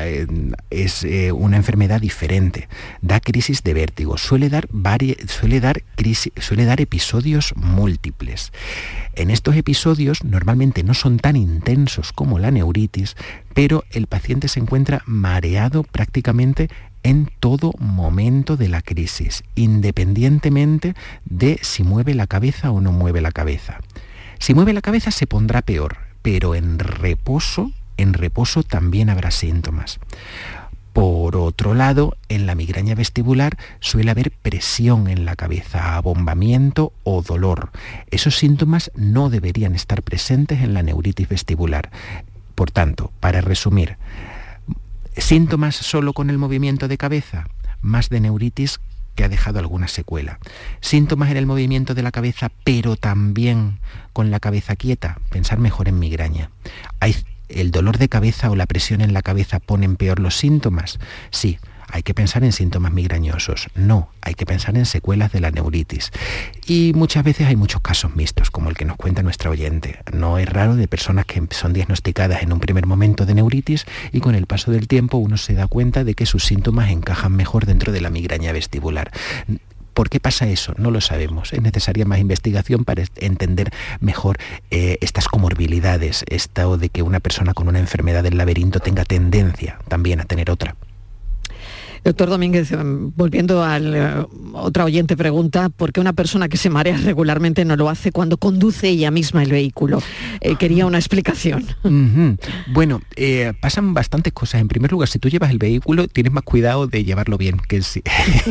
es eh, una enfermedad diferente, da crisis de vértigo, suele dar, vari, suele, dar crisis, suele dar episodios múltiples. En estos episodios normalmente no son tan intensos como la neuritis, pero el paciente se encuentra mareado prácticamente en todo momento de la crisis, independientemente de si mueve la cabeza o no mueve la cabeza. Si mueve la cabeza se pondrá peor, pero en reposo En reposo también habrá síntomas. Por otro lado, en la migraña vestibular suele haber presión en la cabeza, abombamiento o dolor. Esos síntomas no deberían estar presentes en la neuritis vestibular. Por tanto, para resumir, síntomas solo con el movimiento de cabeza, más de neuritis que ha dejado alguna secuela. Síntomas en el movimiento de la cabeza, pero también con la cabeza quieta, pensar mejor en migraña. Hay ¿El dolor de cabeza o la presión en la cabeza ponen peor los síntomas? Sí, hay que pensar en síntomas migrañosos. No, hay que pensar en secuelas de la neuritis. Y muchas veces hay muchos casos mixtos, como el que nos cuenta nuestra oyente. No es raro de personas que son diagnosticadas en un primer momento de neuritis y con el paso del tiempo uno se da cuenta de que sus síntomas encajan mejor dentro de la migraña vestibular. ¿Por qué pasa eso? No lo sabemos. Es necesaria más investigación para entender mejor eh, estas comorbilidades, esto de que una persona con una enfermedad del laberinto tenga tendencia también a tener otra. Doctor Domínguez, volviendo al eh, otra oyente pregunta, ¿por qué una persona que se marea regularmente no lo hace cuando conduce ella misma el vehículo? Eh, quería una explicación. Uh-huh. Bueno, eh, pasan bastantes cosas. En primer lugar, si tú llevas el vehículo, tienes más cuidado de llevarlo bien. Que si...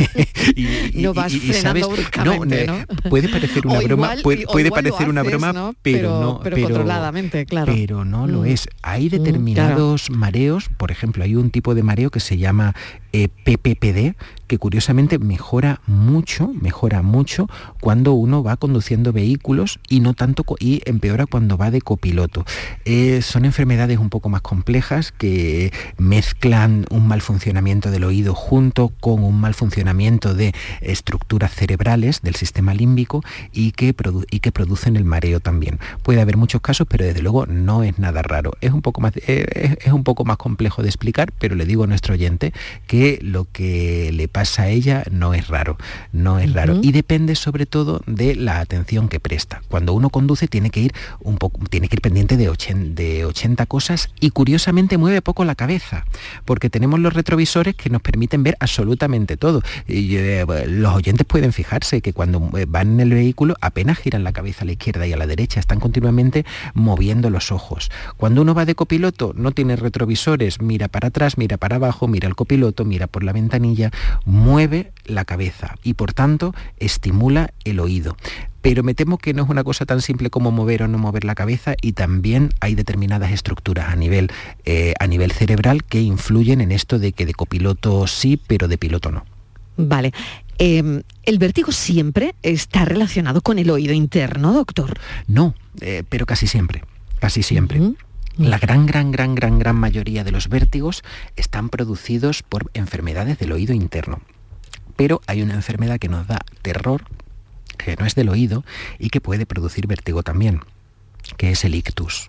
y, no vas y, y, frenando ¿sabes? bruscamente, ¿no? ¿no? Puede parecer una o broma, igual, puede, puede parecer haces, una broma, ¿no? pero, pero no. Pero, pero controladamente, claro. Pero no lo mm. es. Hay determinados mm, claro. mareos, por ejemplo, hay un tipo de mareo que se llama eh, P P P D, que curiosamente mejora mucho, mejora mucho cuando uno va conduciendo vehículos y no tanto y empeora cuando va de copiloto. Eh, son enfermedades un poco más complejas que mezclan un mal funcionamiento del oído junto con un mal funcionamiento de estructuras cerebrales del sistema límbico y que, produ- y que producen el mareo también. Puede haber muchos casos, pero desde luego no es nada raro. Es un poco más, eh, es, es un poco más complejo de explicar, pero le digo a nuestro oyente que lo que le pasa a ella no es raro, no es raro. Uh-huh. Y depende sobre todo de la atención que presta. Cuando uno conduce tiene que ir un poco, tiene que ir pendiente de ochenta, de ochenta cosas y curiosamente mueve poco la cabeza, porque tenemos los retrovisores que nos permiten ver absolutamente todo. Y, eh, los oyentes pueden fijarse que cuando van en el vehículo apenas giran la cabeza a la izquierda y a la derecha, están continuamente moviendo los ojos. Cuando uno va de copiloto no tiene retrovisores, mira para atrás, mira para abajo, mira al copiloto, mira por la ventanilla, mueve la cabeza y por tanto estimula el oído. Pero me temo que no es una cosa tan simple como mover o no mover la cabeza y también hay determinadas estructuras a nivel, eh, a nivel cerebral que influyen en esto de que de copiloto sí, pero de piloto no. Vale. Eh, ¿El vértigo siempre está relacionado con el oído interno, doctor? No, eh, pero casi siempre, casi siempre. Uh-huh. La gran, gran, gran, gran, gran mayoría de los vértigos están producidos por enfermedades del oído interno. Pero hay una enfermedad que nos da terror, que no es del oído y que puede producir vértigo también, que es el ictus.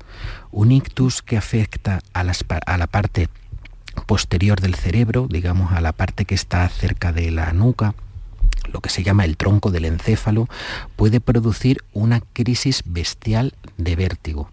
Un ictus que afecta a, las, a la parte posterior del cerebro, digamos a la parte que está cerca de la nuca, lo que se llama el tronco del encéfalo, puede producir una crisis bestial de vértigo.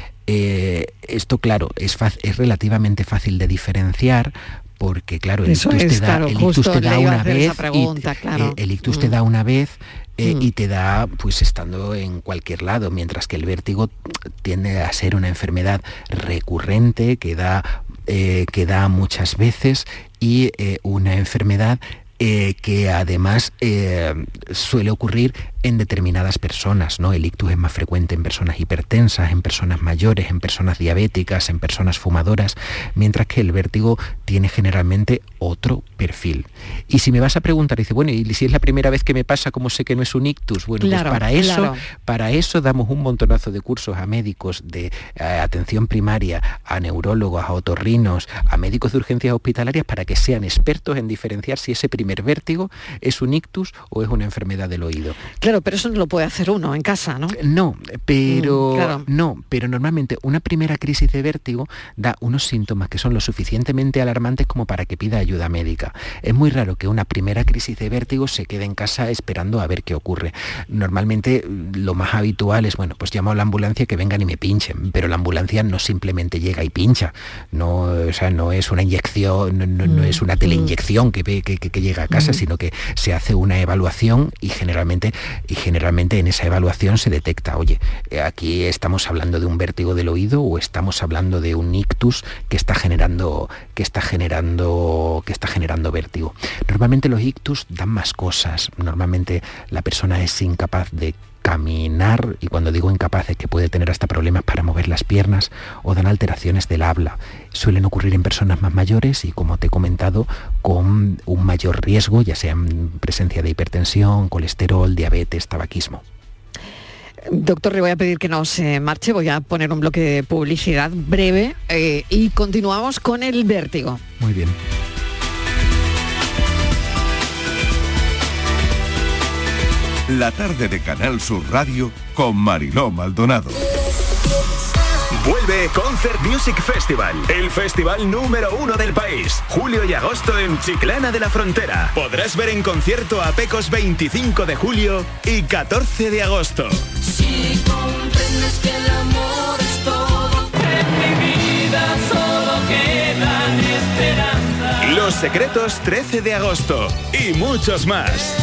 Eh, esto, claro, es, es relativamente fácil de diferenciar porque, claro, el ictus te da, claro, el ictus te da una vez, pregunta, y, claro. eh, el ictus mm. te da una vez eh, mm. y te da, pues, estando en cualquier lado, mientras que el vértigo tiende a ser una enfermedad recurrente que da, eh, que da muchas veces y eh, una enfermedad Eh, que además eh, suele ocurrir en determinadas personas, ¿no? El ictus es más frecuente en personas hipertensas, en personas mayores, en personas diabéticas, en personas fumadoras, mientras que el vértigo tiene generalmente otro perfil. Y si me vas a preguntar, dice, bueno, y si es la primera vez que me pasa, ¿cómo sé que no es un ictus? Bueno, claro, pues para eso, claro. para eso damos un montonazo de cursos a médicos de eh, atención primaria, a neurólogos, a otorrinos, a médicos de urgencias hospitalarias, para que sean expertos en diferenciar si ese primer vértigo es un ictus o es una enfermedad del oído. Claro, pero eso no lo puede hacer uno en casa, ¿no? No, pero mm, claro. no, pero normalmente una primera crisis de vértigo da unos síntomas que son lo suficientemente alarmantes como para que pida ayuda médica. Es muy raro que una primera crisis de vértigo se quede en casa esperando a ver qué ocurre. Normalmente lo más habitual es, bueno, pues llamo a la ambulancia que vengan y me pinchen, pero la ambulancia no simplemente llega y pincha, no, o sea, no es una inyección, no, no, mm, no es una teleinyección que, que, que, que llega a casa, mm. sino que se hace una evaluación y generalmente, y generalmente en esa evaluación se detecta, oye, aquí estamos hablando de un vértigo del oído o estamos hablando de un ictus que está generando, que está generando, que está generando vértigo. Normalmente los ictus dan más cosas, normalmente la persona es incapaz de caminar, y cuando digo incapaz es que puede tener hasta problemas para mover las piernas, o dan alteraciones del habla. Suelen ocurrir en personas más mayores y, como te he comentado, con un mayor riesgo, ya sea en presencia de hipertensión, colesterol, diabetes, tabaquismo. Doctor, le voy a pedir que no se marche, voy a poner un bloque de publicidad breve eh, y continuamos con el vértigo. Muy bien. La tarde de Canal Sur Radio con Mariló Maldonado. Vuelve Concert Music Festival, el festival número uno del país. Julio y agosto en Chiclana de la Frontera. Podrás ver en concierto a Pecos veinticinco de julio y catorce de agosto. Si comprendes que el amor es todo, en mi vida solo quedan esperanzas. Los Secretos trece de agosto y muchos más.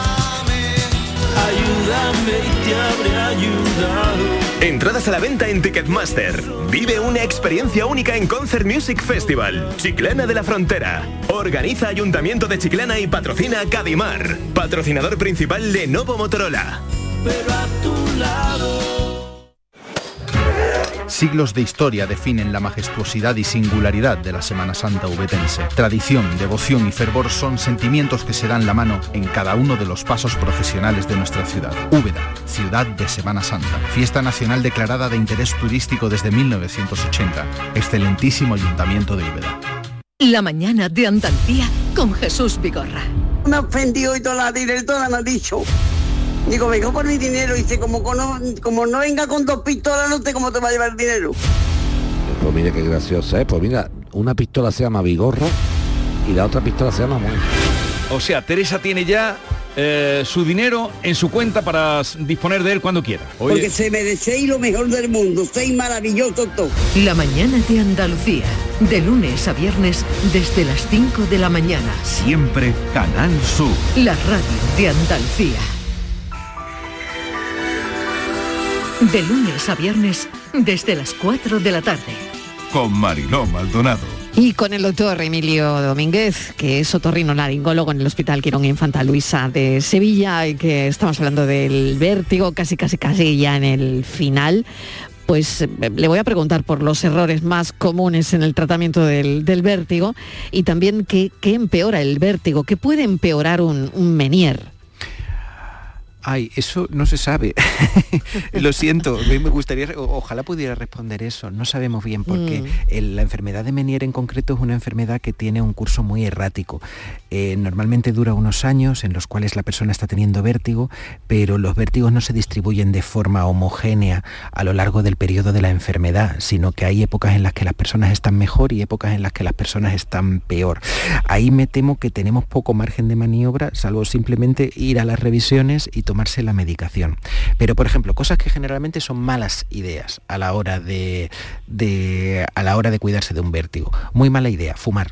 Ayúdame y te habré ayudado. Entradas a la venta en Ticketmaster. Vive una experiencia única en Concert Music Festival, Chiclana de la Frontera. Organiza Ayuntamiento de Chiclana y patrocina Cadimar, patrocinador principal de Novo Motorola. Pero a tu lado. Siglos de historia definen la majestuosidad y singularidad de la Semana Santa ubetense. Tradición, devoción y fervor son sentimientos que se dan la mano en cada uno de los pasos procesionales de nuestra ciudad. Úbeda, ciudad de Semana Santa. Fiesta nacional declarada de interés turístico desde mil novecientos ochenta. Excelentísimo Ayuntamiento de Úbeda. La mañana de Andalucía con Jesús Vigorra. Me ha ofendido y toda la directora me ha dicho. Digo, vengo por mi dinero. Y dice, como no, como no venga con dos pistolas, no sé cómo te va a llevar el dinero. Pues mira qué graciosa, ¿eh? Pues mira, una pistola se llama Vigorra y la otra pistola se llama Muerte. O sea, Teresa tiene ya eh, su dinero en su cuenta para disponer de él cuando quiera. Oye. Porque se merecéis lo mejor del mundo, sois maravillosos todos. La mañana de Andalucía, de lunes a viernes desde las cinco de la mañana. Siempre Canal Sur. La radio de Andalucía. De lunes a viernes desde las cuatro de la tarde. Con Mariló Maldonado. Y con el doctor Emilio Domínguez, que es otorrinolaringólogo en el Hospital Quirón Infanta Luisa de Sevilla, y que estamos hablando del vértigo, casi casi casi ya en el final. Pues le voy a preguntar por los errores más comunes en el tratamiento del, del vértigo, y también qué, qué empeora el vértigo, qué puede empeorar un, un Menier. Ay, eso no se sabe. Lo siento, me gustaría, ojalá pudiera responder eso. No sabemos bien porque mm. el, la enfermedad de Menier en concreto es una enfermedad que tiene un curso muy errático. Eh, normalmente dura unos años en los cuales la persona está teniendo vértigo, pero los vértigos no se distribuyen de forma homogénea a lo largo del periodo de la enfermedad, sino que hay épocas en las que las personas están mejor y épocas en las que las personas están peor. Ahí me temo que tenemos poco margen de maniobra, salvo simplemente ir a las revisiones y tomarse la medicación. Pero, por ejemplo, cosas que generalmente son malas ideas a la hora de, de, a la hora de cuidarse de un vértigo. Muy mala idea, fumar.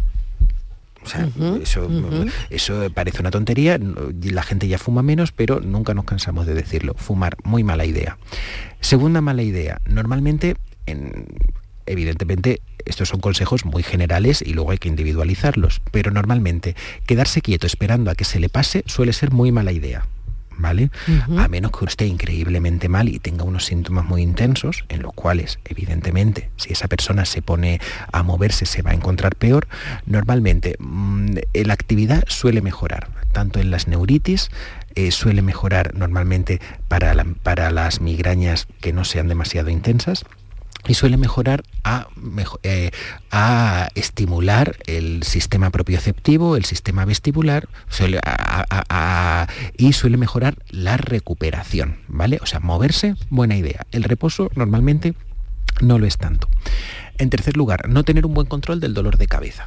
O sea, uh-huh, eso, uh-huh. eso parece una tontería, la gente ya fuma menos, pero nunca nos cansamos de decirlo. Fumar, muy mala idea. Segunda mala idea, normalmente, en, evidentemente, estos son consejos muy generales y luego hay que individualizarlos, pero normalmente quedarse quieto esperando a que se le pase suele ser muy mala idea. ¿Vale? Uh-huh. A menos que esté increíblemente mal y tenga unos síntomas muy intensos, en los cuales, evidentemente, si esa persona se pone a moverse se va a encontrar peor. Normalmente, mmm, la actividad suele mejorar, tanto en las neuritis, eh, suele mejorar normalmente para, la, para las migrañas que no sean demasiado intensas, y suele mejorar a, eh, a estimular el sistema propioceptivo, el sistema vestibular, suele a, a, a, y suele mejorar la recuperación, ¿vale? O sea, moverse, buena idea. El reposo normalmente no lo es tanto. En tercer lugar, no tener un buen control del dolor de cabeza.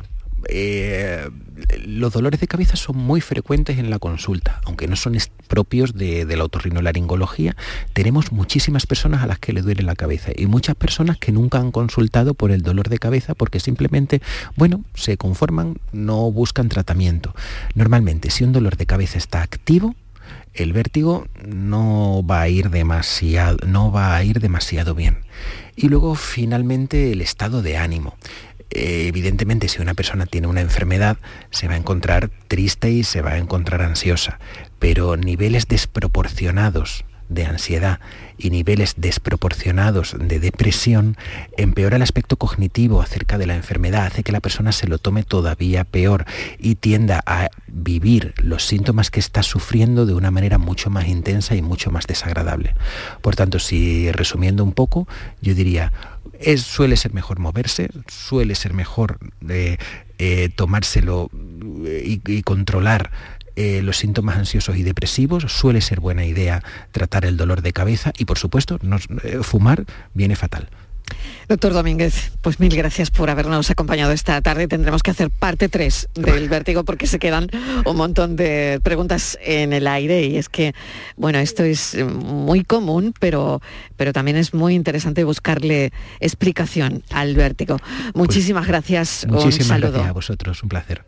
Eh, los dolores de cabeza son muy frecuentes en la consulta, aunque no son propios de, de la otorrinolaringología. Tenemos muchísimas personas a las que le duele la cabeza y muchas personas que nunca han consultado por el dolor de cabeza porque simplemente, bueno, se conforman, no buscan tratamiento. Normalmente, si un dolor de cabeza está activo, el vértigo no va a ir demasiado, no va a ir demasiado bien. Y luego, finalmente, el estado de ánimo. Eh, evidentemente, si una persona tiene una enfermedad, se va a encontrar triste y se va a encontrar ansiosa, pero niveles desproporcionados de ansiedad y niveles desproporcionados de depresión empeora el aspecto cognitivo acerca de la enfermedad, hace que la persona se lo tome todavía peor y tienda a vivir los síntomas que está sufriendo de una manera mucho más intensa y mucho más desagradable. Por tanto, si resumiendo un poco, yo diría, es, suele ser mejor moverse, suele ser mejor eh, eh, tomárselo y, y controlar Eh, los síntomas ansiosos y depresivos, suele ser buena idea tratar el dolor de cabeza y, por supuesto, no, eh, fumar viene fatal. Doctor Domínguez, pues mil gracias por habernos acompañado esta tarde. Tendremos que hacer parte tres del vértigo porque se quedan un montón de preguntas en el aire y es que, bueno, esto es muy común, pero, pero también es muy interesante buscarle explicación al vértigo. Muchísimas gracias, Muchísimas un saludo. gracias a vosotros, un placer.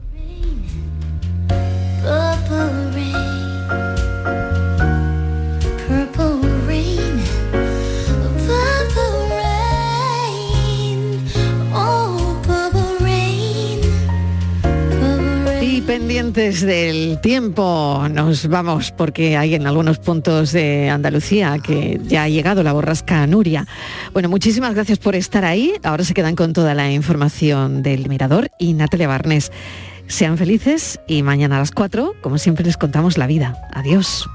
Pendientes del tiempo, nos vamos porque hay en algunos puntos de Andalucía que ya ha llegado la borrasca Nuria. Bueno, muchísimas gracias por estar ahí. Ahora se quedan con toda la información del Mirador y Natalia Barnés. Sean felices y mañana a las cuatro, como siempre, les contamos la vida. Adiós.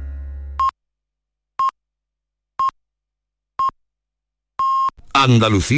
Andalucía.